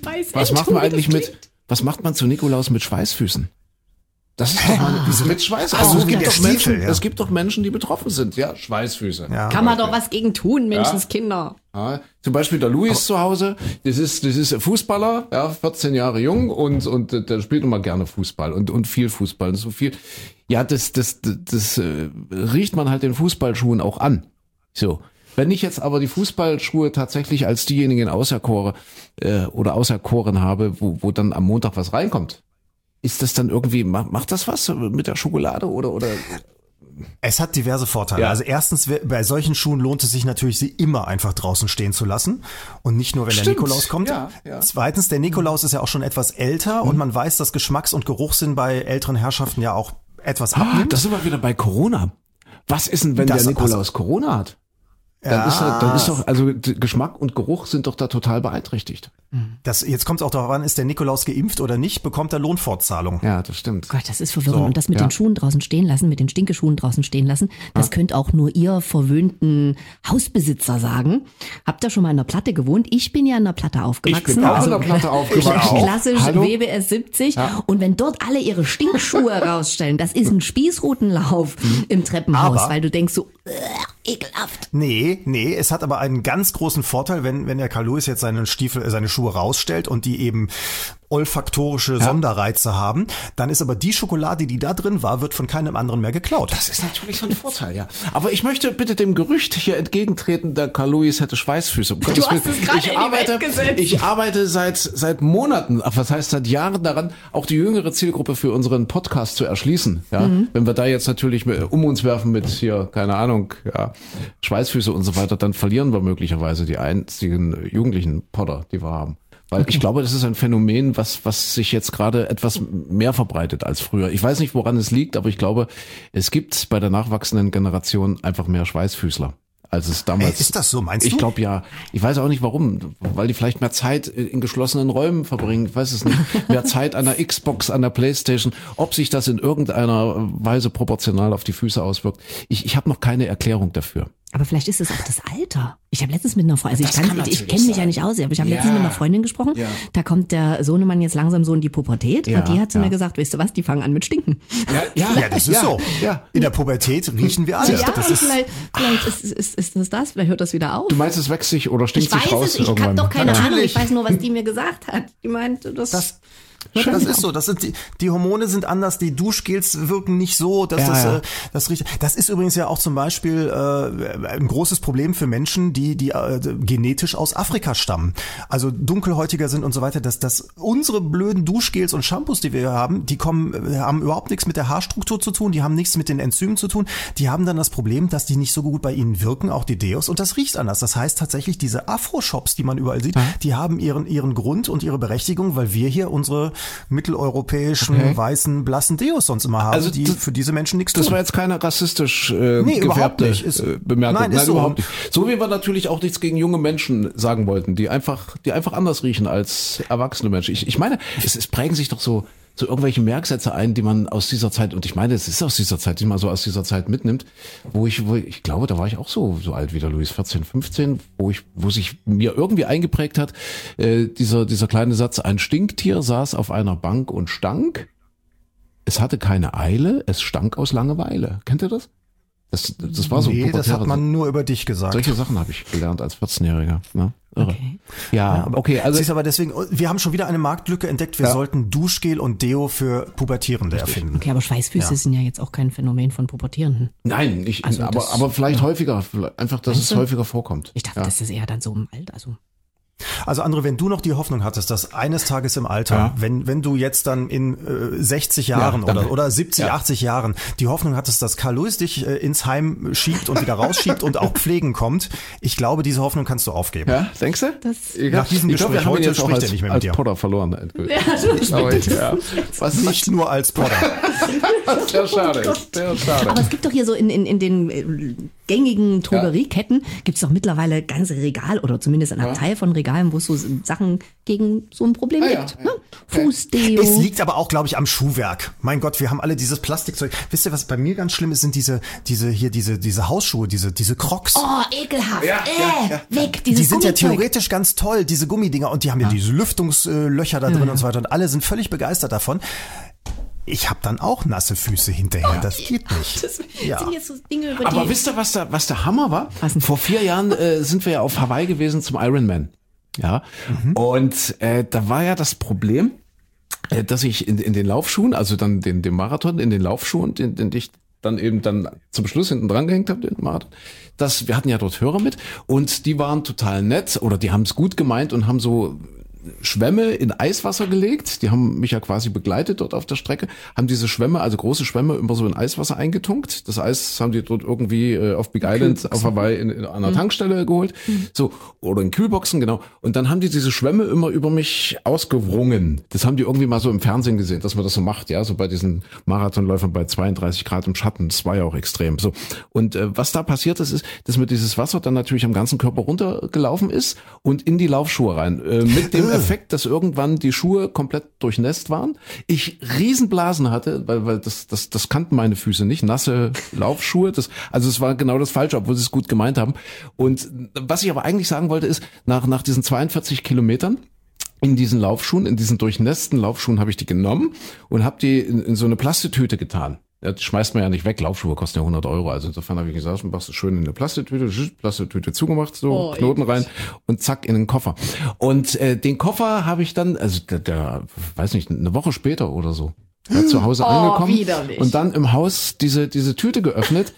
macht man zu Nikolaus mit Schweißfüßen? Das ist doch mit Schweiß. Also es gibt doch Menschen, die betroffen sind, ja, Schweißfüße. Ja, kann man doch was gegen tun, Menschenskinder. Ja, zum Beispiel der Louis zu Hause, das ist Fußballer, ja, 14 Jahre jung und der spielt immer gerne Fußball und viel Fußball und so viel. Ja, das riecht man halt den Fußballschuhen auch an. So. Wenn ich jetzt aber die Fußballschuhe tatsächlich als diejenigen auserkoren habe, wo dann am Montag was reinkommt, ist das dann irgendwie, macht das was mit der Schokolade oder? Es hat diverse Vorteile. Ja. Also erstens, bei solchen Schuhen lohnt es sich natürlich, sie immer einfach draußen stehen zu lassen und nicht nur, wenn der Nikolaus kommt. Ja. Zweitens, der Nikolaus ist ja auch schon etwas älter und man weiß, dass Geschmacks- und Geruchssinn bei älteren Herrschaften ja auch etwas abnimmt. Das sind wir wieder bei Corona. Was ist denn, wenn der Nikolaus Corona hat? Dann ist doch, also Geschmack und Geruch sind doch da total beeinträchtigt. Jetzt kommt es auch darauf an, ist der Nikolaus geimpft oder nicht, bekommt er Lohnfortzahlung. Ja, das stimmt. Gott, das ist verwirrend. Und das mit den Schuhen draußen stehen lassen, mit den Stinkeschuhen draußen stehen lassen, das könnt auch nur ihr verwöhnten Hausbesitzer sagen. Habt ihr schon mal in der Platte gewohnt? Ich bin ja in der Platte aufgewachsen. Ich bin auch in der Platte aufgewachsen. Klassisch WBS 70. Ja. Und wenn dort alle ihre Stinkschuhe rausstellen, das ist ein Spießrutenlauf im Treppenhaus, weil du denkst so, ekelhaft. Nee, es hat aber einen ganz großen Vorteil, wenn der Karl Louis jetzt seine Schuhe rausstellt und die eben olfaktorische Sonderreize haben, dann ist aber die Schokolade, die da drin war, wird von keinem anderen mehr geklaut. Das ist natürlich so ein Vorteil, ja. Aber ich möchte bitte dem Gerücht hier entgegentreten, der Karl Louis hätte Schweißfüße. Du hast es gerade in die Welt gesetzt. Ich arbeite seit Monaten, was heißt seit Jahren daran, auch die jüngere Zielgruppe für unseren Podcast zu erschließen. Ja, wenn wir da jetzt natürlich um uns werfen mit hier, keine Ahnung, ja, Schweißfüße und so weiter, dann verlieren wir möglicherweise die einzigen jugendlichen Podder, die wir haben. Weil ich glaube, das ist ein Phänomen, was sich jetzt gerade etwas mehr verbreitet als früher. Ich weiß nicht, woran es liegt, aber ich glaube, es gibt bei der nachwachsenden Generation einfach mehr Schweißfüßler, als es damals. Ist das so, meinst du? Ich glaube ja. Ich weiß auch nicht warum, weil die vielleicht mehr Zeit in geschlossenen Räumen verbringen. Ich weiß es nicht. Mehr Zeit an der Xbox, an der Playstation. Ob sich das in irgendeiner Weise proportional auf die Füße auswirkt. Ich habe noch keine Erklärung dafür. Aber vielleicht ist es auch das Alter. Ich habe letztens mit einer Freundin, ich kenne mich ja nicht aus, aber ich habe letztens mit einer Freundin gesprochen. Ja. Da kommt der Sohnemann jetzt langsam so in die Pubertät und die hat zu mir gesagt, weißt du was, die fangen an mit Stinken. Ja, das ist so. Ja. In der Pubertät riechen wir alle. Ja, vielleicht ist das, vielleicht hört das wieder auf. Du meinst, es wächst sich oder stinkt sich raus? Ich habe doch keine Ahnung, ich weiß nur, was die mir gesagt hat. Die meinte, das ist so, das sind die Hormone sind anders, die Duschgels wirken nicht so, dass das riecht. Das ist übrigens ja auch zum Beispiel ein großes Problem für Menschen, die genetisch aus Afrika stammen, also dunkelhäutiger sind und so weiter, dass unsere blöden Duschgels und Shampoos, die wir haben, haben überhaupt nichts mit der Haarstruktur zu tun, die haben nichts mit den Enzymen zu tun, die haben dann das Problem, dass die nicht so gut bei ihnen wirken, auch die Deos, und das riecht anders. Das heißt tatsächlich, diese Afro-Shops, die man überall sieht, die haben ihren Grund und ihre Berechtigung, weil wir hier unsere mitteleuropäischen, weißen, blassen Deos sonst immer haben, also die für diese Menschen nichts tun. Das war jetzt keine rassistisch gefärbte Bemerkung. Nein, überhaupt nicht. So wie wir natürlich auch nichts gegen junge Menschen sagen wollten, die einfach anders riechen als erwachsene Menschen. Ich meine, es prägen sich doch so so irgendwelche Merksätze ein, die man aus dieser Zeit, und ich meine, es ist aus dieser Zeit, die man so aus dieser Zeit mitnimmt, wo ich glaube, da war ich auch so alt wie der Louis, 14, 15, wo sich mir irgendwie eingeprägt hat, dieser kleine Satz: Ein Stinktier saß auf einer Bank und stank. Es hatte keine Eile, es stank aus Langeweile. Kennt ihr das? Das war so. Nee, das hat man nur über dich gesagt. Solche Sachen habe ich gelernt als 14-Jähriger. Ne? Irre. Okay. Ja, okay. Also siehst aber deswegen, wir haben schon wieder eine Marktlücke entdeckt. Wir sollten Duschgel und Deo für Pubertierende erfinden. Okay, aber Schweißfüße sind ja jetzt auch kein Phänomen von Pubertierenden. Nein, aber vielleicht häufiger. Einfach, dass es häufiger vorkommt. Ich dachte, das ist eher dann so im Alter. Also André, wenn du noch die Hoffnung hattest, dass eines Tages im Alter, wenn du jetzt dann in 60 Jahren oder 70, 80 Jahren die Hoffnung hattest, dass Karl Louis dich ins Heim schiebt und wieder rausschiebt und auch pflegen kommt, ich glaube, diese Hoffnung kannst du aufgeben. Ja, denkst du? Nach diesem Gespräch heute spricht er nicht mehr mit dir. Als Potter verloren. Was nicht nur als Potter. Sehr schade. Aber es gibt doch hier so in den gängigen Drogerieketten gibt es doch mittlerweile ganze Regal oder zumindest ein Abteil von Regalen, wo es so Sachen gegen so ein Problem gibt. Ja. Fußdeo. Es liegt aber auch, glaube ich, am Schuhwerk. Mein Gott, wir haben alle dieses Plastikzeug. Wisst ihr, was bei mir ganz schlimm ist, sind diese Hausschuhe, diese Crocs. Oh, ekelhaft. Weg, die sind ja theoretisch ganz toll, diese Gummidinger, und die haben ja diese Lüftungslöcher da drin und so weiter, und alle sind völlig begeistert davon. Ich habe dann auch nasse Füße hinterher. Das geht nicht. Das sind jetzt so Dinge, über aber wisst ihr, was der Hammer war? Vor 4 Jahren sind wir ja auf Hawaii gewesen zum Ironman. Ja. Und da war ja das Problem, dass ich in den Laufschuhen, also dann den Marathon in den Laufschuhen, den ich dann zum Schluss hinten dran gehängt habe, den Marathon, wir hatten ja dort Hörer mit, und die waren total nett, oder die haben es gut gemeint und haben so Schwämme in Eiswasser gelegt. Die haben mich ja quasi begleitet dort auf der Strecke, haben diese Schwämme, also große Schwämme, immer so in Eiswasser eingetunkt. Das Eis haben die dort irgendwie auf Big Island auf Hawaii in einer Tankstelle geholt. So, oder in Kühlboxen, genau. Und dann haben die diese Schwämme immer über mich ausgewrungen. Das haben die irgendwie mal so im Fernsehen gesehen, dass man das so macht, ja, so bei diesen Marathonläufern bei 32 Grad im Schatten. Das war ja auch extrem. So. Und was da passiert ist, dass mir dieses Wasser dann natürlich am ganzen Körper runtergelaufen ist und in die Laufschuhe rein. Mit dem Effekt, dass irgendwann die Schuhe komplett durchnässt waren. Ich Riesenblasen hatte, weil das kannten meine Füße nicht. Nasse Laufschuhe. Also es war genau das Falsche, obwohl sie es gut gemeint haben. Und was ich aber eigentlich sagen wollte ist, nach diesen 42 Kilometern in diesen Laufschuhen, in diesen durchnässten Laufschuhen, habe ich die genommen und habe die in so eine Plastiktüte getan. Ja, das schmeißt man ja nicht weg. Laufschuhe kosten ja 100 €. Also insofern habe ich gesagt, machst du schön in eine Plastiktüte zugemacht, so Knoten rein und zack in den Koffer. Und den Koffer habe ich dann, also der weiß nicht, eine Woche später oder so, zu Hause angekommen widerlich. Und dann im Haus diese Tüte geöffnet.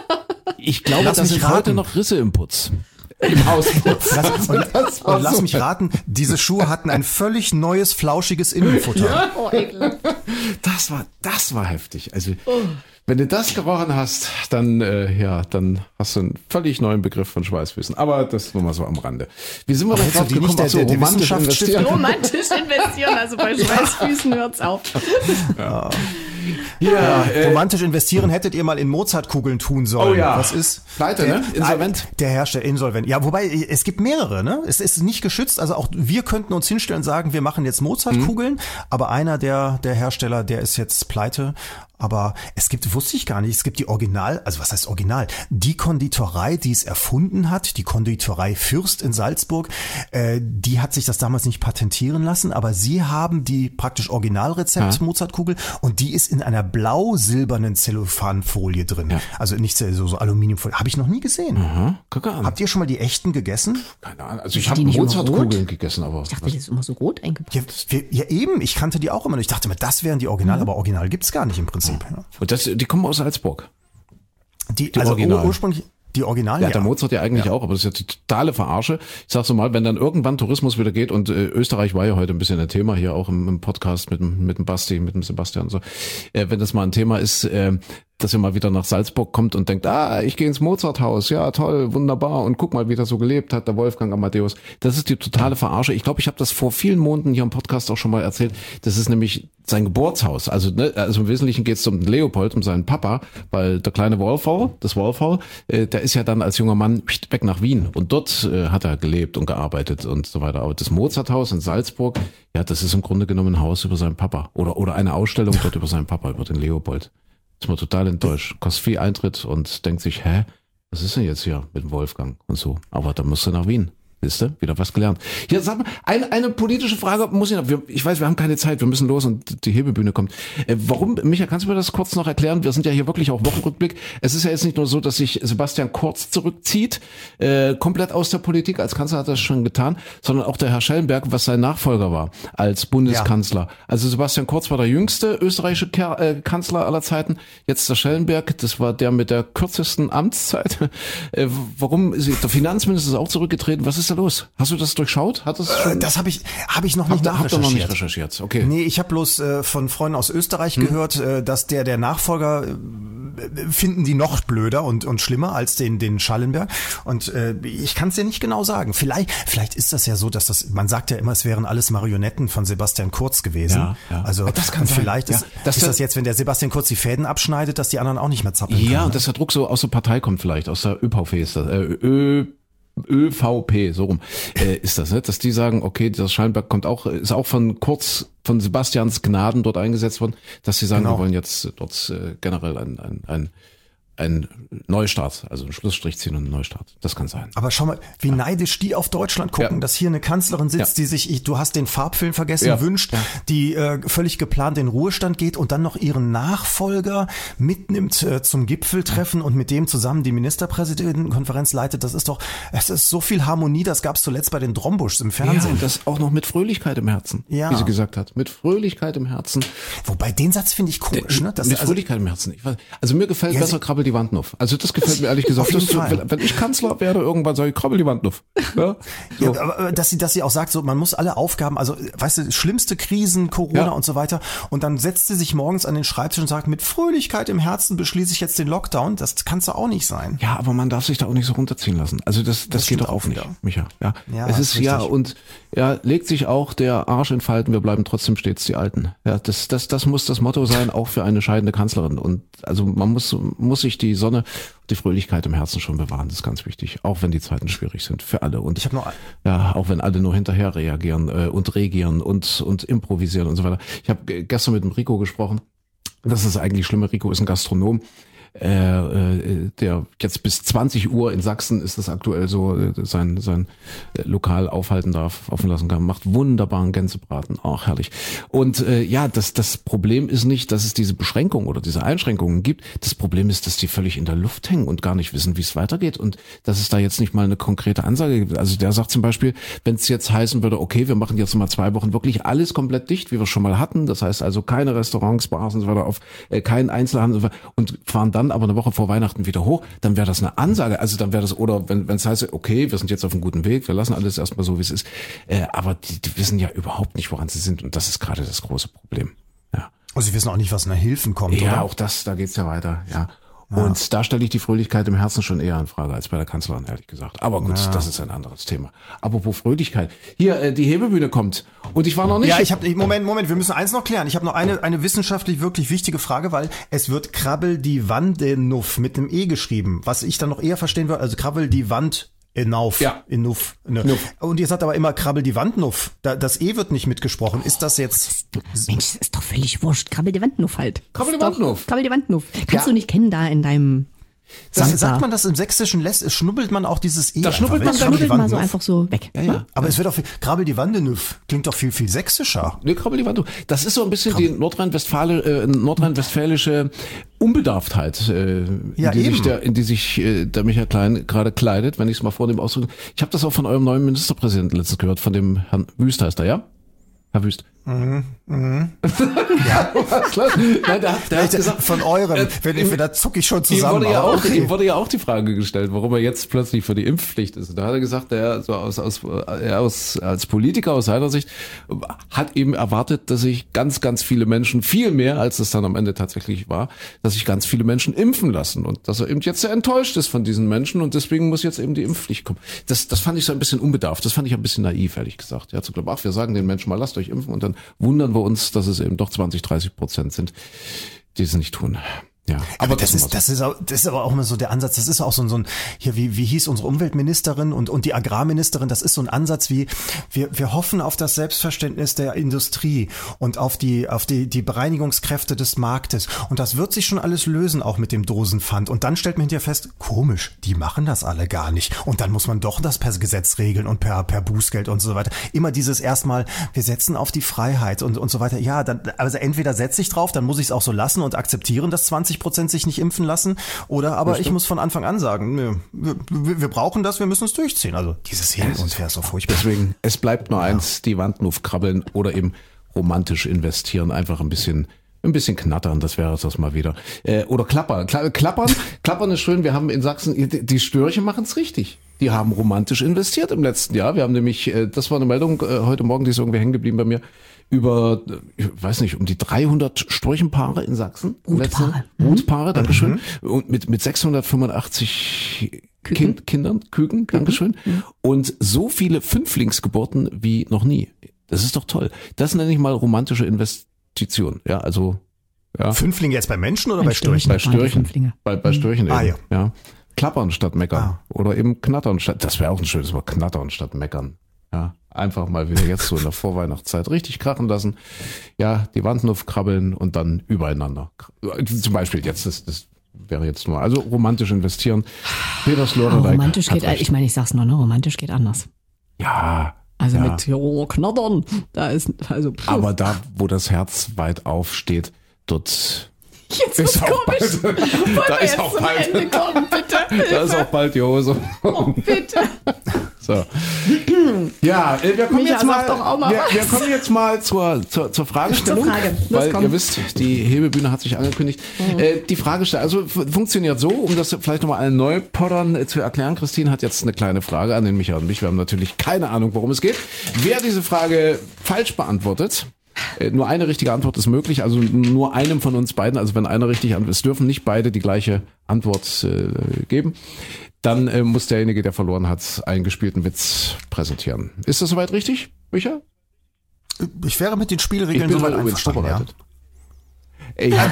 Ich glaube, da sind heute noch Risse im Putz. Im Hausputz. Lass mich raten, diese Schuhe hatten ein völlig neues, flauschiges Innenfutter. Ja? Oh, das war heftig. Also, wenn du das gerochen hast, dann hast du einen völlig neuen Begriff von Schweißfüßen. Aber das nur mal so am Rande. Wie sind wir denn drauf gekommen? Der romantisch investieren. Romantisch investieren, also bei Schweißfüßen hört's auf. Romantisch investieren hättet ihr mal in Mozartkugeln tun sollen. Oh ja. Was ist? Pleite, ne? Insolvent. Der Hersteller insolvent. Ja, wobei, es gibt mehrere, ne? Es ist nicht geschützt. Also auch wir könnten uns hinstellen und sagen, wir machen jetzt Mozartkugeln. Aber einer der Hersteller, der ist jetzt pleite. Aber wusste ich gar nicht, es gibt die Original, also was heißt Original? Die Konditorei, die es erfunden hat, die Konditorei Fürst in Salzburg, die hat sich das damals nicht patentieren lassen, aber sie haben die praktisch Originalrezept Mozartkugel, und die ist in einer blau-silbernen Zellophanfolie drin. Ja. Also nicht so Aluminiumfolie. Habe ich noch nie gesehen. Guck an. Habt ihr schon mal die echten gegessen? Keine Ahnung. Also ich habe Mozartkugeln gegessen, aber. Ich dachte, die ist immer so rot eingepackt. Ja, eben. Ich kannte die auch immer. Ich dachte mir, das wären die Original, aber Original gibt's gar nicht im Prinzip. Ja. Und die kommen aus Salzburg. Die Original. Ursprünglich die Original, ja. Der Mozart ja eigentlich auch, aber das ist ja die totale Verarsche. Ich sag so mal, wenn dann irgendwann Tourismus wieder geht, und Österreich war ja heute ein bisschen ein Thema hier auch im Podcast mit dem Basti, mit dem Sebastian und so. Wenn das mal ein Thema ist, dass ihr mal wieder nach Salzburg kommt und denkt, ich gehe ins Mozarthaus, ja toll, wunderbar und guck mal, wie der so gelebt hat, der Wolfgang Amadeus. Das ist die totale Verarsche. Ich glaube, ich habe das vor vielen Monaten hier im Podcast auch schon mal erzählt. Das ist nämlich sein Geburtshaus. Also im Wesentlichen geht es um den Leopold, um seinen Papa, weil der kleine Wolfhall, der ist ja dann als junger Mann weg nach Wien und dort hat er gelebt und gearbeitet und so weiter. Aber das Mozarthaus in Salzburg, ja, das ist im Grunde genommen ein Haus über seinen Papa oder eine Ausstellung dort über seinen Papa, über den Leopold. Ist man total enttäuscht. Kostet viel Eintritt und denkt sich, was ist denn jetzt hier mit dem Wolfgang und so? Aber da musst du nach Wien. Siehst du? Wieder was gelernt. Hier, sag mal, eine politische Frage muss ich noch. Ich weiß, wir haben keine Zeit, wir müssen los und die Hebebühne kommt. Warum, Micha, kannst du mir das kurz noch erklären? Wir sind ja hier wirklich auch Wochenrückblick. Es ist ja jetzt nicht nur so, dass sich Sebastian Kurz zurückzieht, komplett aus der Politik, als Kanzler hat er das schon getan, sondern auch der Herr Schellenberg, was sein Nachfolger war als Bundeskanzler. Ja. Also Sebastian Kurz war der jüngste österreichische Kanzler aller Zeiten. Jetzt der Schellenberg, das war der mit der kürzesten Amtszeit. Warum ist der Finanzminister ist auch zurückgetreten? Was ist los? Hast du das durchschaut? Das habe ich noch nicht nachrecherchiert. Habt ihr noch nicht recherchiert? Okay. Nee, ich habe bloß von Freunden aus Österreich gehört, dass der Nachfolger finden die noch blöder und schlimmer als den Schallenberg. Und ich kann es dir nicht genau sagen. Vielleicht ist das ja so, dass man sagt ja immer, es wären alles Marionetten von Sebastian Kurz gewesen. Ja. Also das kann vielleicht sein. Ist das jetzt, wenn der Sebastian Kurz die Fäden abschneidet, dass die anderen auch nicht mehr zappeln können. Ja, und dass der Druck so aus der Partei kommt vielleicht, aus der ÖVP ist das. ÖVP, so rum, ist das, ne? Dass die sagen, okay, das Schallenberg ist auch von Sebastians Gnaden dort eingesetzt worden, dass sie sagen, wir wollen jetzt dort generell ein Neustart, also einen Schlussstrich ziehen und einen Neustart. Das kann sein. Aber schau mal, wie neidisch die auf Deutschland gucken, dass hier eine Kanzlerin sitzt, die sich, du hast den Farbfilm vergessen, wünscht, die völlig geplant in Ruhestand geht und dann noch ihren Nachfolger mitnimmt zum Gipfeltreffen und mit dem zusammen die Ministerpräsidentenkonferenz leitet. Es ist so viel Harmonie, das gab es zuletzt bei den Drombuschs im Fernsehen. Ja, und das auch noch mit Fröhlichkeit im Herzen, wie sie gesagt hat. Mit Fröhlichkeit im Herzen. Wobei, den Satz finde ich komisch. Ne? Mit Fröhlichkeit im Herzen. Also mir gefällt besser Krabbel die Wandnuff. Also das gefällt mir ehrlich gesagt. Wenn ich Kanzler werde, irgendwann sage ich, krabbel die Wandnuff. Ja, so. Aber dass sie auch sagt, so man muss alle Aufgaben, also weißt du, schlimmste Krisen, Corona und so weiter. Und dann setzt sie sich morgens an den Schreibtisch und sagt, mit Fröhlichkeit im Herzen beschließe ich jetzt den Lockdown. Das kann's doch auch nicht sein. Ja, aber man darf sich da auch nicht so runterziehen lassen. Also das geht doch auch nicht, Micha. Ja, es ist und legt sich auch der Arsch in Falten, wir bleiben trotzdem stets die Alten. Ja, das muss das Motto sein, auch für eine scheidende Kanzlerin. Und also man muss sich die Sonne, die Fröhlichkeit im Herzen schon bewahren, das ist ganz wichtig. Auch wenn die Zeiten schwierig sind für alle. Und auch wenn alle nur hinterher reagieren und regieren und improvisieren und so weiter. Ich habe gestern mit dem Rico gesprochen. Das ist eigentlich schlimmer. Rico ist ein Gastronom. Der jetzt bis 20 Uhr in Sachsen ist das aktuell so, sein Lokal aufhalten darf, offen lassen kann, macht wunderbaren Gänsebraten, auch herrlich. Und das Problem ist nicht, dass es diese Beschränkungen oder diese Einschränkungen gibt. Das Problem ist, dass die völlig in der Luft hängen und gar nicht wissen, wie es weitergeht und dass es da jetzt nicht mal eine konkrete Ansage gibt. Also der sagt zum Beispiel, wenn es jetzt heißen würde, okay, wir machen jetzt mal 2 Wochen wirklich alles komplett dicht, wie wir es schon mal hatten. Das heißt also keine Restaurants, Bars und so weiter, auf keinen Einzelhandel und fahren dann aber eine Woche vor Weihnachten wieder hoch, dann wäre das eine Ansage. Also dann wäre das, oder wenn es heißt, okay, wir sind jetzt auf einem guten Weg, wir lassen alles erstmal so, wie es ist. Aber die wissen ja überhaupt nicht, woran sie sind. Und das ist gerade das große Problem. Ja. Also sie wissen auch nicht, was nach Hilfen kommt, ja, oder? Auch da geht's ja weiter, ja. Und da stelle ich die Fröhlichkeit im Herzen schon eher in Frage als bei der Kanzlerin, ehrlich gesagt. Aber gut, das ist ein anderes Thema. Apropos Fröhlichkeit. Hier, die Hebebühne kommt. Und ich war noch nicht... Ja, Moment, wir müssen eins noch klären. Ich habe noch eine wissenschaftlich wirklich wichtige Frage, weil es wird Krabbel die Wandenuff mit dem E geschrieben. Was ich dann noch eher verstehen würde, also Krabbel die Wand... Nuff. Nuff. Und ihr sagt aber immer Krabbel die Wandnuff. Das E wird nicht mitgesprochen. Ist das jetzt... Mensch, das ist doch völlig wurscht. Krabbel die Wandnuff halt. Krabbel die Wandnuff. Krabbel die Wandnuff. Kannst du nicht kennen da in deinem... Sagt man das im Sächsischen, schnubbelt man auch dieses E. Da schnubbelt man so einfach so weg. Ja. Aber es wird auch Krabbel die Wandenuff. Klingt doch viel, viel sächsischer. Nee, Krabbel die Wandenuff. Das ist so ein bisschen die nordrhein-westfälische Unbedarftheit, in die sich der Michael Klein gerade kleidet, wenn ich es mal vor dem ausdrücke. Ich habe das auch von eurem neuen Ministerpräsidenten letztens gehört, von dem Herrn Wüst heißt er, ja? Herr Wüst. Ja. Nein, der hat gesagt, von eurem, da zucke ich schon zusammen. Ihm wurde ja auch die Frage gestellt, warum er jetzt plötzlich für die Impfpflicht ist. Und da hat er gesagt, er als Politiker aus seiner Sicht hat eben erwartet, dass sich ganz, ganz viele Menschen, viel mehr als es dann am Ende tatsächlich war, dass sich ganz viele Menschen impfen lassen und dass er eben jetzt sehr enttäuscht ist von diesen Menschen und deswegen muss jetzt eben die Impfpflicht kommen. Das fand ich so ein bisschen unbedarft, das fand ich ein bisschen naiv, ehrlich gesagt. Ja, zu glauben, wir sagen den Menschen mal, lasst euch impfen und dann wundern wir uns, dass es eben doch 20-30% sind, die es nicht tun. Ja, aber das ist aber auch immer so der Ansatz, das ist auch so ein hier, wie hieß unsere Umweltministerin und die Agrarministerin, das ist so ein Ansatz wie, wir hoffen auf das Selbstverständnis der Industrie und auf die Bereinigungskräfte des Marktes und das wird sich schon alles lösen, auch mit dem Dosenpfand und dann stellt man hinterher fest, komisch, die machen das alle gar nicht und dann muss man doch das per Gesetz regeln und per Bußgeld und so weiter. Immer dieses erstmal, wir setzen auf die Freiheit und so weiter. Ja, dann, also entweder setze ich drauf, dann muss ich es auch so lassen und akzeptieren, dass 20% sich nicht impfen lassen oder aber ich muss von Anfang an sagen, wir brauchen das, wir müssen es durchziehen. Also dieses Hin und Her ist so furchtbar. Deswegen, es bleibt nur eins, die Wand nur krabbeln oder eben romantisch investieren, einfach ein bisschen knattern, das wäre es das mal wieder. Oder klappern. Klappern ist schön, wir haben in Sachsen, die Störche machen es richtig. Die haben romantisch investiert im letzten Jahr. Wir haben nämlich, das war eine Meldung heute Morgen, die ist irgendwie hängen geblieben bei mir, über, ich weiß nicht, um die 300 Storchenpaare in Sachsen. Brutpaare, Dankeschön. Und mit 685 Küken, Dankeschön. Und so viele Fünflingsgeburten wie noch nie. Das ist doch toll. Das nenne ich mal romantische Investition. Ja, also, ja. Fünflinge jetzt bei Menschen oder bei Störchen? Bei Störchen. Bei Störchen eben. Ja. Klappern statt meckern. Oder eben knattern statt, das wäre auch ein schönes Wort, knattern statt meckern. Ja, einfach mal wieder jetzt so in der Vorweihnachtszeit richtig krachen lassen. Ja, die Wand nur krabbeln und dann übereinander. Zum Beispiel jetzt, das wäre jetzt nur, also romantisch investieren. Peter Sloterdijk. Romantisch geht, ich meine, ich sag's nur, ne, romantisch geht anders. Ja. Also mit Knattern, da ist, also. Aber da, wo das Herz weit aufsteht, dort jetzt ist komisch. Da ist auch bald. Kommen, bitte. Da ist auch bald die Hose. Oh, bitte. So. Ja, wir kommen jetzt mal zur Fragestellung. Weil ihr wisst, die Hebebühne hat sich angekündigt. Die Fragestellung, also funktioniert so, um das vielleicht nochmal allen Neupoddern zu erklären. Christine hat jetzt eine kleine Frage an den Michael und mich. Wir haben natürlich keine Ahnung, worum es geht. Wer diese Frage falsch beantwortet, nur eine richtige Antwort ist möglich, also nur einem von uns beiden, also wenn einer richtig antwortet, es dürfen nicht beide die gleiche Antwort geben, dann muss derjenige, der verloren hat, einen gespielten Witz präsentieren. Ist das soweit richtig, Micha? Ich wäre mit den Spielregeln soweit einverstanden, ja.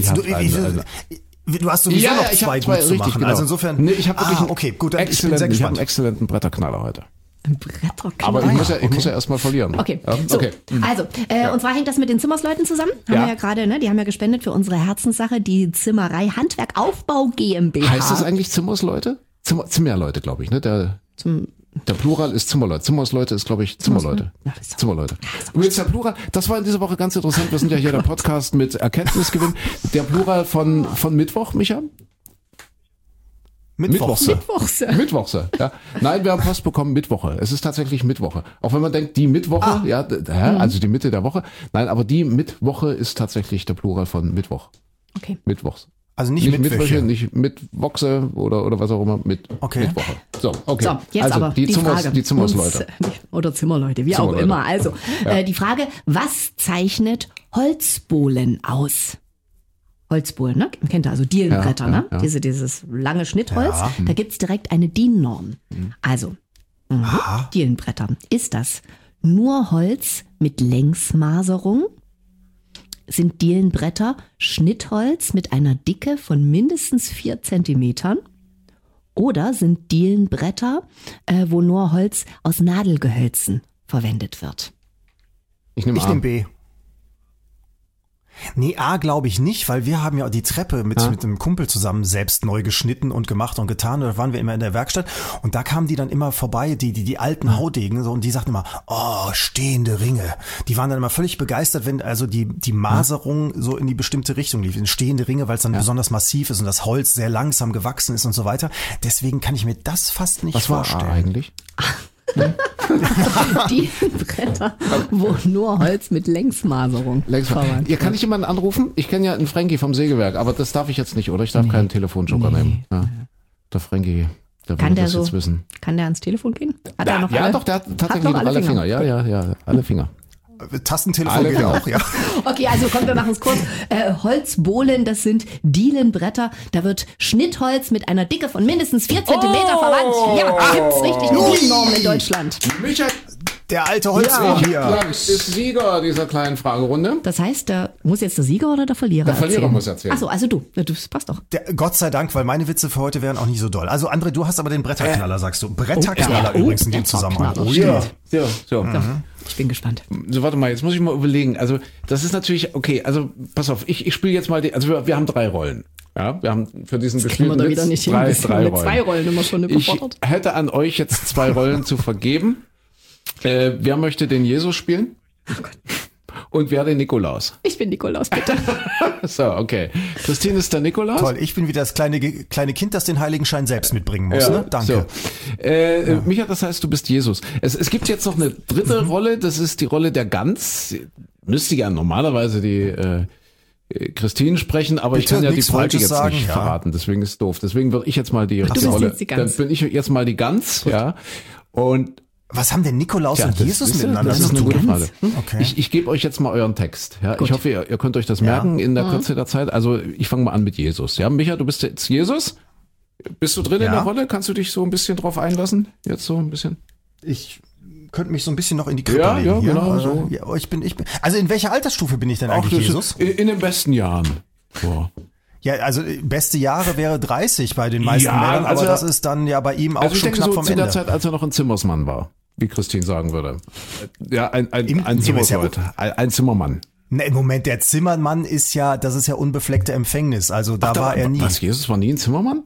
Du hast sowieso noch zwei gut zu machen, genau. Also insofern. Nee, ich habe wirklich okay, gut, dann ich bin sehr gespannt. einen exzellenten Bretterknaller heute. Ein Bretterknaller. Aber ich muss ja erstmal verlieren. Okay. Ja? So, okay. Also, und zwar hängt das mit den Zimmersleuten zusammen. Haben wir ja gerade, ne? Die haben ja gespendet für unsere Herzenssache, die Zimmerei Handwerk Aufbau GmbH. Heißt das eigentlich Zimmersleute? Zimmerleute, glaube ich, ne? Der Plural ist Zimmerleute. Zimmersleute ist, glaube ich, Zimmerleute. Zimmerleute. Und jetzt der Plural, das war in dieser Woche ganz interessant. Wir sind ja hier der Podcast mit Erkenntnisgewinn. Der Plural von Mittwoch, Micha? Mittwochse. Ja. Nein, wir haben Post bekommen, Mittwoche. Es ist tatsächlich Mittwoche. Auch wenn man denkt, die Mittwoche, also die Mitte der Woche. Nein, aber die Mittwoche ist tatsächlich der Plural von Mittwoch. Okay. Mittwochs. Also nicht Mittwoche, nicht Mittwochse oder was auch immer, Mittwoche. So, okay. So, jetzt also aber die Frage. Die Zimmersleute. Oder Zimmerleute, wie auch immer. Also, die Frage, was zeichnet Holzbohlen aus? Holzbohlen, ne? Kennt ihr also Dielenbretter, ne? Ja. Dieses lange Schnittholz. Ja. Da gibt's direkt eine DIN-Norm. Also, Dielenbretter. Ist das nur Holz mit Längsmaserung? Sind Dielenbretter Schnittholz mit einer Dicke von mindestens 4 Zentimetern? Oder sind Dielenbretter, wo nur Holz aus Nadelgehölzen verwendet wird? Ich nehme B. Nee, A glaube ich nicht, weil wir haben ja die Treppe mit einem Kumpel zusammen selbst neu geschnitten und gemacht und getan. Da waren wir immer in der Werkstatt und da kamen die dann immer vorbei, die alten Haudegen, so, und die sagten immer, oh, stehende Ringe. Die waren dann immer völlig begeistert, wenn also die Maserung so in die bestimmte Richtung lief. In stehende Ringe, weil es dann besonders massiv ist und das Holz sehr langsam gewachsen ist und so weiter. Deswegen kann ich mir das fast nicht vorstellen. Was war A eigentlich? Dielenbretter, wo nur Holz mit Längsmaserung verwandt. Ja, kann ich jemanden anrufen? Ich kenne ja einen Frankie vom Sägewerk, aber das darf ich jetzt nicht, oder? Ich darf keinen Telefonjoker nehmen. Ja. Der Frankie, der will das jetzt wissen. Kann der ans Telefon gehen? Hat er noch doch, der hat tatsächlich noch alle Finger. Ja, alle Finger. Tastentelefon geht auch, ja. Okay, also komm, wir machen es kurz. Holzbohlen, das sind Dielenbretter. Da wird Schnittholz mit einer Dicke von mindestens 4 Zentimeter verwandt. Ja, gibt's richtig eine Dielennorm in Deutschland. Micha, der alte Holzwurm hier. Ist Sieger dieser kleinen Fragerunde. Das heißt, da muss jetzt der Sieger oder der Verlierer erzählen? Der Verlierer muss erzählen. Achso, also du. Das passt doch. Gott sei Dank, weil meine Witze für heute wären auch nicht so doll. Also André, du hast aber den Bretterknaller, sagst du. Bretterknaller übrigens in dem Zusammenhang. Oh ja. So. Ich bin gespannt. So, warte mal, jetzt muss ich mal überlegen. Also, das ist natürlich, okay, also, pass auf, ich spiele jetzt mal, wir haben 3 Rollen. Ja, wir haben für diesen gespielten Witz wieder nicht 3 Rollen. Mit 2 Rollen immer schon überfordert. Ich hätte an euch jetzt 2 Rollen zu vergeben. Wer möchte den Jesus spielen? Oh Gott. Und wer den Nikolaus? Ich bin Nikolaus, bitte. So, okay. Christine ist der Nikolaus. Toll, ich bin wieder das kleine Kind, das den Heiligenschein selbst mitbringen muss. Ne? Danke. So. Micha, das heißt, du bist Jesus. Es gibt jetzt noch eine dritte Rolle, das ist die Rolle der Gans. Müsste ja normalerweise die Christine sprechen, aber bitte, ich kann ja die Folge jetzt sagen, nicht verraten, deswegen ist es doof. Deswegen würde ich jetzt mal die Rolle. Dann bin ich jetzt mal die Gans, ja. Und was haben denn Nikolaus und Jesus miteinander? Das ist eine gute Frage. Okay. Ich gebe euch jetzt mal euren Text. Ja, ich hoffe, ihr könnt euch das merken in der Kürze der Zeit. Also ich fange mal an mit Jesus. Ja, Micha, du bist jetzt Jesus. Bist du drin in der Rolle? Kannst du dich so ein bisschen drauf einlassen? Jetzt so ein bisschen? Ich könnte mich so ein bisschen noch in die Krippe legen. Ja, genau. Also, so. Ich bin. Also in welcher Altersstufe bin ich denn eigentlich, Jesus? In den besten Jahren. Boah. Ja, also beste Jahre wäre 30 bei den meisten Männern, aber das ist dann ja bei ihm auch schon knapp vom Ende. Zu der Zeit, als er noch ein Zimmersmann war, wie Christine sagen würde. Ja, ein Zimmermann. Ne, im Moment, der Zimmermann das ist ja unbefleckte Empfängnis, also da war er nie. Was, Jesus war nie ein Zimmermann?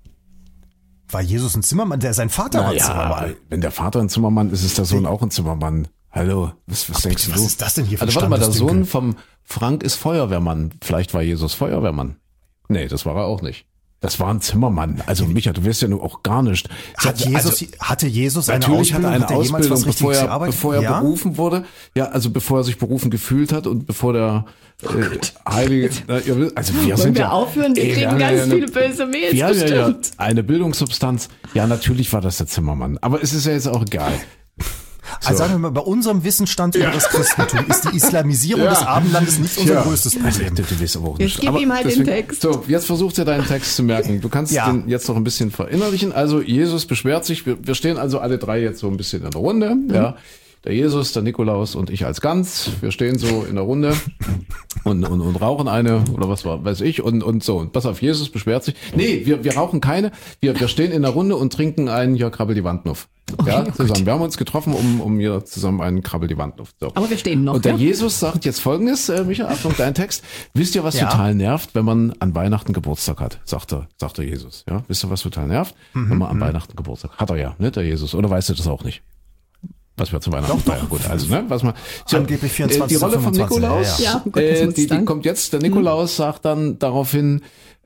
War Jesus ein Zimmermann? Sein Vater war ein Zimmermann. Wenn der Vater ein Zimmermann ist, ist der Sohn auch ein Zimmermann. Hallo, was denkst du? Was ist das denn hier für ein Also warte mal, der Sohn vom Frank ist Feuerwehrmann. Vielleicht war Jesus Feuerwehrmann. Nee, das war er auch nicht. Das war ein Zimmermann. Also Micha, du wirst ja nur auch gar nicht. Hatte Jesus eine Natürlich Ausbildung? Hatte eine Ausbildung, bevor er berufen wurde. Ja, also bevor er sich berufen gefühlt hat und bevor der Heilige... Also wir sind wir aufhören? Wir kriegen ganz viele böse Mails bestimmt. Ja. Eine Bildungssubstanz. Ja, natürlich war das der Zimmermann. Aber es ist ja jetzt auch egal. So. Also sagen wir mal, bei unserem Wissensstand über das Christentum ist die Islamisierung des Abendlandes nicht unser größtes Problem. Jetzt gib ihm halt den Text. So, jetzt versucht ihr deinen Text zu merken. Du kannst den jetzt noch ein bisschen verinnerlichen. Also Jesus beschwert sich. Wir stehen also alle 3 jetzt so ein bisschen in der Runde. Ja. Der Jesus, der Nikolaus und ich als Gans. Wir stehen so in der Runde und rauchen eine oder was weiß ich und so. Und pass auf, Jesus beschwert sich. Nee, wir rauchen keine. Wir stehen in der Runde und trinken einen Krabbel die Wandnuff. Ja, zusammen. Wir haben uns getroffen, um hier zusammen einen Krabbel die Wandnuff. So. Aber wir stehen noch. Und der Jesus sagt jetzt Folgendes, Micha, Achtung, dein Text. Wisst ihr, was total nervt, wenn man an Weihnachten Geburtstag hat? Sagt der Jesus. Ja, wisst ihr, was total nervt, wenn man an Weihnachten Geburtstag hat? Hat er ja, ne, der Jesus. Oder weißt du das auch nicht? Was wir zu Weihnachten feiern. Gut, also, ne, was man. Angeblich 24. Die Rolle von Nikolaus, die kommt jetzt. Der Nikolaus sagt dann daraufhin,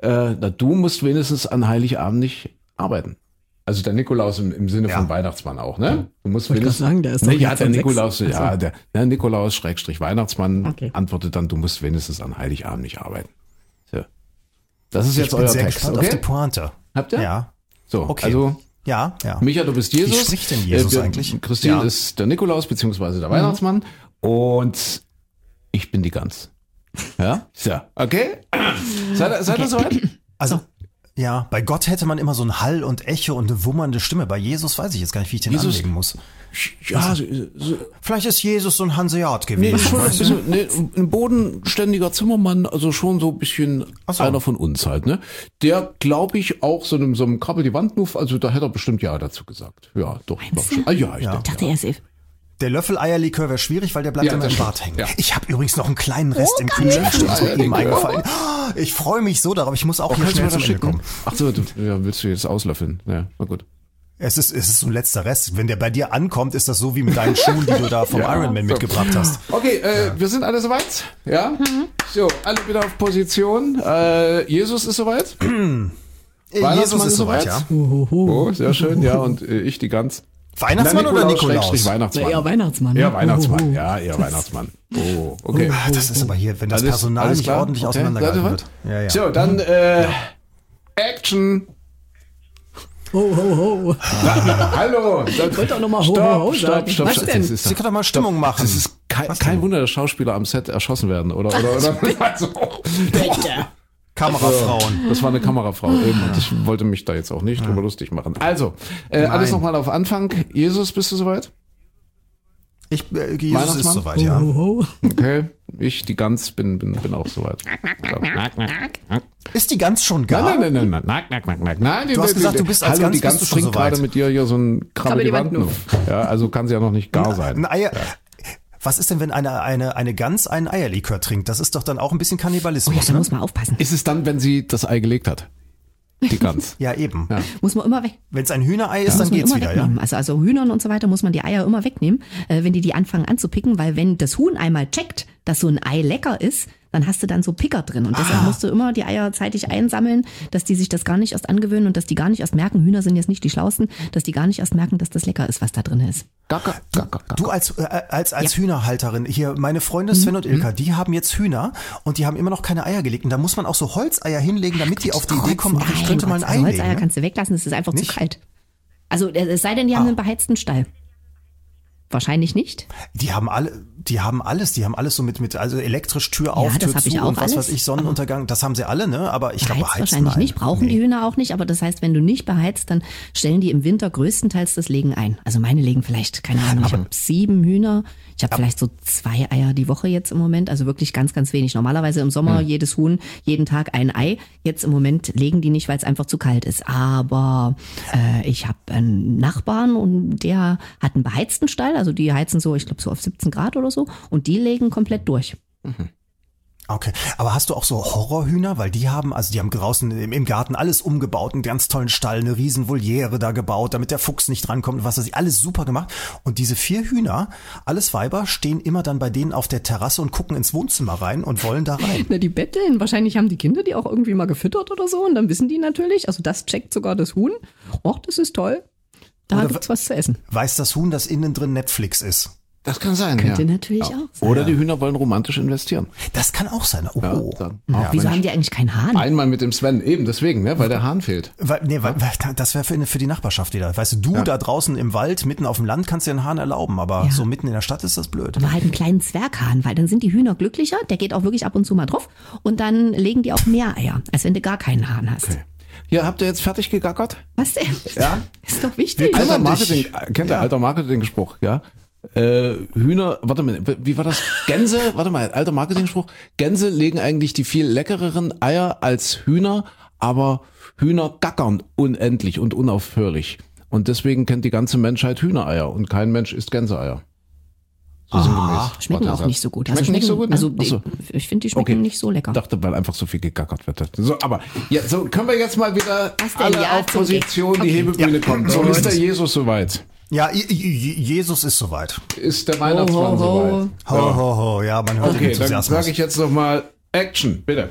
du musst wenigstens an Heiligabend nicht arbeiten. Also der Nikolaus im Sinne von Weihnachtsmann auch, ne? Du musst wenigstens sagen, der ist doch der Nikolaus, der Nikolaus / Weihnachtsmann antwortet dann, du musst wenigstens an Heiligabend nicht arbeiten. So. Das ist jetzt euer Text, okay? Auf die Pointe. Habt ihr? Ja. So, okay. Also ja. Micha, du bist Jesus. Wie spricht denn Jesus eigentlich? Christine ist der Nikolaus beziehungsweise der Weihnachtsmann und ich bin die Gans. Ja? So, okay? Seid ihr soweit? Also ja, bei Gott hätte man immer so ein Hall und Echo und eine wummernde Stimme. Bei Jesus weiß ich jetzt gar nicht, wie ich den anlegen muss. Ja, vielleicht ist Jesus so ein Hanseat gewesen. Nee, schon ein bodenständiger Zimmermann, also schon so ein bisschen einer von uns halt, ne? Der, glaube ich, auch so einem Krabbel die Wandnuff, also da hätte er bestimmt ja dazu gesagt. Ja, doch. Ich dachte, er ist Der Löffel-Eierlikör wäre schwierig, weil der bleibt immer im Bart hängen. Ja. Ich habe übrigens noch einen kleinen Rest im Kühlschrank. Das ist mir eben eingefallen. Ich freue mich so darauf. Ich muss auch hier schnell zum Ende kommen. Ach so, willst du jetzt auslöffeln? Ja, na gut. Es ist so ein letzter Rest. Wenn der bei dir ankommt, ist das so wie mit deinen Schuhen, die du da vom Ironman mitgebracht hast. Okay, wir sind alle soweit. Ja? So, alle wieder auf Position. Jesus ist soweit. Jesus ist soweit, ja. Oh, sehr schön. Ja, und ich die Gans. Weihnachtsmann oder Nikolaus? Weihnachtsmann. Eher Weihnachtsmann. Ja, Weihnachtsmann. Ja, eher Weihnachtsmann. Oh, okay. Das ist aber hier, wenn das Personal nicht ordentlich auseinandergehalten wird. Ja. So, dann Action. Ho, ho, ho. Hallo. Ich wollte auch nochmal ho, ho, ho sagen. Stopp. Was denn? Sie können doch mal Stimmung machen. Es ist kein Wunder, dass Schauspieler am Set erschossen werden, oder? Also, Bitte. Kamerafrauen. Das war eine Kamerafrau eben und ich wollte mich da jetzt auch nicht drüber lustig machen. Also, alles nochmal auf Anfang. Jesus, bist du soweit? Jesus ist soweit, ja. Okay, ich, die Gans, bin auch soweit. Ist die Gans schon gar? Nein. Du hast gesagt, du bist als Gans, die Gans trinkt gerade mit dir hier so ein Krabbe die Wand. Ja, also kann sie ja noch nicht gar sein. Was ist denn, wenn eine Gans einen Eierlikör trinkt? Das ist doch dann auch ein bisschen Kannibalismus. Oh ja, da muss man aufpassen. Ist es dann, wenn sie das Ei gelegt hat? Die Gans. Ja, eben. Ja. Muss man immer weg. Wenn es ein Hühnerei ist, dann geht's wieder, wegnehmen. Ja. Also Hühnern und so weiter muss man die Eier immer wegnehmen, wenn die anfangen anzupicken, weil wenn das Huhn einmal checkt, dass so ein Ei lecker ist, dann hast du dann so Picker drin. Und deshalb musst du immer die Eier zeitig einsammeln, dass die sich das gar nicht erst angewöhnen und dass die gar nicht erst merken, Hühner sind jetzt nicht die Schlausten, dass die gar nicht erst merken, dass das lecker ist, was da drin ist. Du als Hühnerhalterin, hier meine Freunde Sven und Ilka, die haben jetzt Hühner und die haben immer noch keine Eier gelegt. Und da muss man auch so Holzeier hinlegen, damit die auf die Idee kommen, ich könnte mal ein Ei legen. Holzeier kannst du weglassen, es ist einfach zu kalt. Also es sei denn, die haben einen beheizten Stall. Wahrscheinlich nicht. Die haben alles so mit also elektrisch Tür auf, Tür zu und was weiß ich, Sonnenuntergang, das haben sie alle, ne? Aber ich glaube, beheizt wahrscheinlich nicht, brauchen die Hühner auch nicht, aber das heißt, wenn du nicht beheizt, dann stellen die im Winter größtenteils das Legen ein. Also meine legen vielleicht, keine Ahnung, ich habe 7 Hühner, ich habe vielleicht so 2 Eier die Woche jetzt im Moment, also wirklich ganz, ganz wenig. Normalerweise im Sommer jedes Huhn jeden Tag ein Ei, jetzt im Moment legen die nicht, weil es einfach zu kalt ist. Aber ich habe einen Nachbarn und der hat einen beheizten Stall, also die heizen so, ich glaube so auf 17 Grad oder so und die legen komplett durch. Okay, aber hast du auch so Horrorhühner? Weil die haben draußen im Garten alles umgebaut, einen ganz tollen Stall, eine riesen Voliere da gebaut, damit der Fuchs nicht drankommt und was weiß ich, alles super gemacht. Und diese 4 Hühner, alles Weiber, stehen immer dann bei denen auf der Terrasse und gucken ins Wohnzimmer rein und wollen da rein. Na, die betteln. Wahrscheinlich haben die Kinder die auch irgendwie mal gefüttert oder so und dann wissen die natürlich, also das checkt sogar das Huhn. Och, das ist toll. Da gibt's was zu essen. Weiß das Huhn, dass innen drin Netflix ist? Das kann sein, Könnte natürlich auch sein. Oder die Hühner wollen romantisch investieren. Das kann auch sein. Wieso haben die eigentlich keinen Hahn? Einmal mit dem Sven, eben deswegen, ne, weil der Hahn fehlt. Weil das wäre für die Nachbarschaft wieder. Weißt du, da draußen im Wald, mitten auf dem Land kannst du dir einen Hahn erlauben, aber so mitten in der Stadt ist das blöd. Aber halt einen kleinen Zwerghahn, weil dann sind die Hühner glücklicher, der geht auch wirklich ab und zu mal drauf und dann legen die auch mehr Eier, als wenn du gar keinen Hahn hast. Okay. Hier, habt ihr jetzt fertig gegackert? Was denn? Ja. Ist doch wichtig. Kennt der alter Marketing-Spruch, ja? Hühner, warte mal, wie war das? Gänse, warte mal, alter Marketing-Spruch. Gänse legen eigentlich die viel leckereren Eier als Hühner, aber Hühner gackern unendlich und unaufhörlich. Und deswegen kennt die ganze Menschheit Hühnereier und kein Mensch isst Gänseeier. So sinngemäß. Schmecken auch nicht so gut. Schmecken nicht so gut? Also ich finde, die schmecken nicht so lecker. Ich dachte, weil einfach so viel gegackert wird. So, aber so können wir jetzt mal wieder alle auf Position, die Hebebühne kommt. So ist der Jesus soweit. Ja, Jesus ist soweit. Ist der Weihnachtsmann soweit? Ho, ho, ho. Ja, man hört den Enthusiasmus. Dann sage ich jetzt nochmal Action, bitte.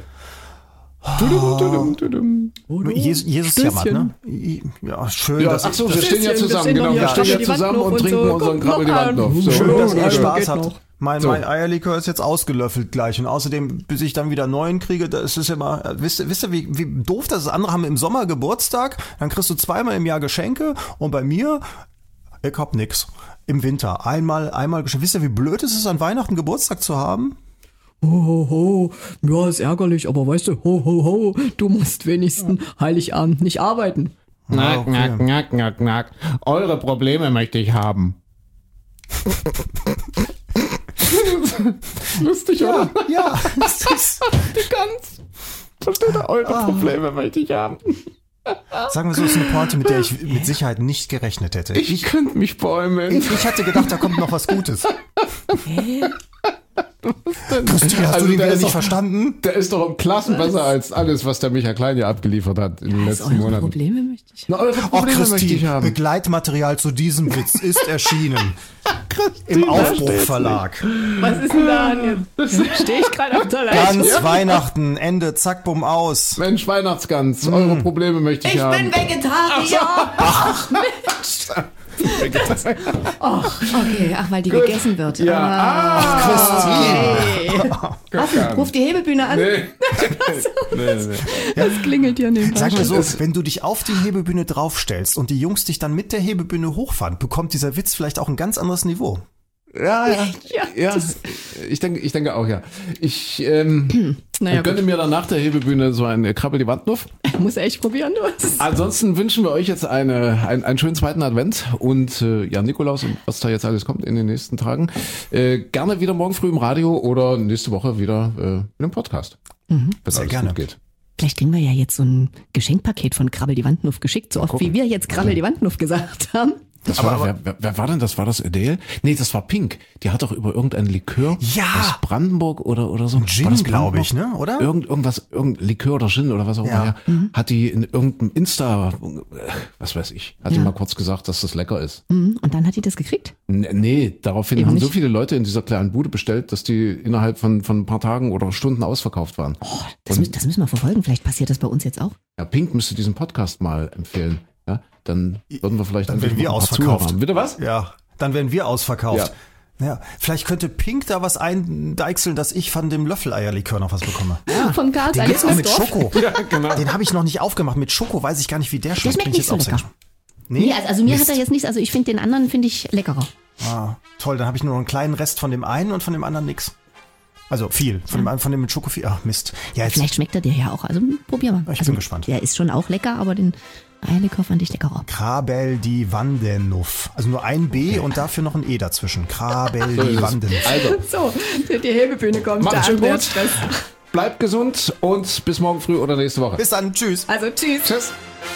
Jesus jammert, ne? Ja, schön. Ja, achso, wir stehen ja zusammen, genau. Wir stehen ja zusammen und trinken unseren Krabbel die Wand auf. Schön, dass ihr Spaß habt. Mein Eierlikör ist jetzt ausgelöffelt gleich und außerdem, bis ich dann wieder neuen kriege, das ist immer, wisst ihr, wie doof das ist? Andere haben im Sommer Geburtstag, dann kriegst du 2-mal im Jahr Geschenke und bei mir, ich hab nix. Im Winter einmal Geschenke. Wisst ihr, wie blöd es ist, an Weihnachten Geburtstag zu haben? Ho, ho, ho. Ja, ist ärgerlich, aber weißt du, ho, ho, ho, du musst wenigstens Heiligabend nicht arbeiten. Knack, knack, knack, knack, knack. Eure Probleme möchte ich haben. Lustig, oder? Ja. Die Gans. Versteht ihr? Eure Probleme möchte ich haben. Sagen wir so, ist eine Pointe, mit der ich mit Sicherheit nicht gerechnet hätte. Ich könnte mich bäumen. Ich hatte gedacht, da kommt noch was Gutes. Christian, hast du den wieder nicht verstanden? Der ist doch um Klassen besser als alles, was der Michael Klein ja abgeliefert hat in den letzten Monaten. Probleme möchte ich haben. Eure Probleme möchte ich haben. Begleitmaterial zu diesem Witz ist erschienen. Im Aufbruch-Verlag. Was ist denn da jetzt? Stehe ich gerade auf der Leiche? Ganz Weihnachten, Ende, zack, bumm, aus. Mensch, Weihnachtsgans, eure Probleme möchte ich haben. Ich bin Vegetarier. Ach, Mensch. Ach, okay, weil die gegessen wird. Christine. Ruf die Hebebühne an. Nee. Das klingelt hier nebenbei. Sag mal so, wenn du dich auf die Hebebühne draufstellst und die Jungs dich dann mit der Hebebühne hochfahren, bekommt dieser Witz vielleicht auch ein ganz anderes Niveau. Ja. Ich denke auch, ja. Ich gönne mir dann nach der Hebebühne so ein Krabbel die Wandnuff. Muss echt probieren, du. Ansonsten wünschen wir euch jetzt einen schönen zweiten Advent und Nikolaus und was da jetzt alles kommt in den nächsten Tagen. Gerne wieder morgen früh im Radio oder nächste Woche wieder in einem Podcast. Was sehr gerne. Gut geht. Vielleicht kriegen wir ja jetzt so ein Geschenkpaket von Krabbel die Wandnuff geschickt, so oft wie wir jetzt Krabbel die Wandnuff gesagt haben. Wer war denn das? War das Adele? Nee, das war Pink. Die hat doch über irgendein Likör aus Brandenburg oder so. Gin, glaube ich, ne? Oder? Irgendein Likör oder Gin oder was auch immer. Hat die in irgendeinem Insta, was weiß ich, hat die mal kurz gesagt, dass das lecker ist. Und dann hat die das gekriegt? Nee, daraufhin Eben haben nicht. so viele Leute in dieser kleinen Bude bestellt, dass die innerhalb von ein paar Tagen oder Stunden ausverkauft waren. Oh, das müssen wir verfolgen. Vielleicht passiert das bei uns jetzt auch. Ja, Pink müsste diesen Podcast mal empfehlen. Ja, dann würden wir vielleicht dann werden wir ein paar ausverkauft. Zuhörer haben. Bitte was? Ja, dann werden wir ausverkauft. Ja, vielleicht könnte Pink da was eindeichseln, dass ich von dem Löffeleierlikör noch was bekomme. Ja, von Karls Den gibt's auch mit Erlebnisdorf. Schoko. Ja, genau. Den habe ich noch nicht aufgemacht. Mit Schoko weiß ich gar nicht, wie der schmeckt. schmeckt nicht so lecker. Nee, also mir hat er jetzt nichts, also ich finde den anderen leckerer. Toll, dann habe ich nur noch einen kleinen Rest von dem einen und von dem anderen nix. Also viel. Von dem mit Schoko viel. Ach Mist. Ja, jetzt, Vielleicht schmeckt er dir ja auch. Also probier mal. Ich bin gespannt. Der ist schon auch lecker, aber den Eierlikör fand ich leckerer. Krabbel die Wandenuff. Also nur ein B und dafür noch ein E dazwischen. Krabbel die Wandenuff. Also, So, die Hebebühne kommt. macht's schön Andrea gut. Stress. Bleibt gesund und bis morgen früh oder nächste Woche. Bis dann. Tschüss. Also tschüss. Tschüss.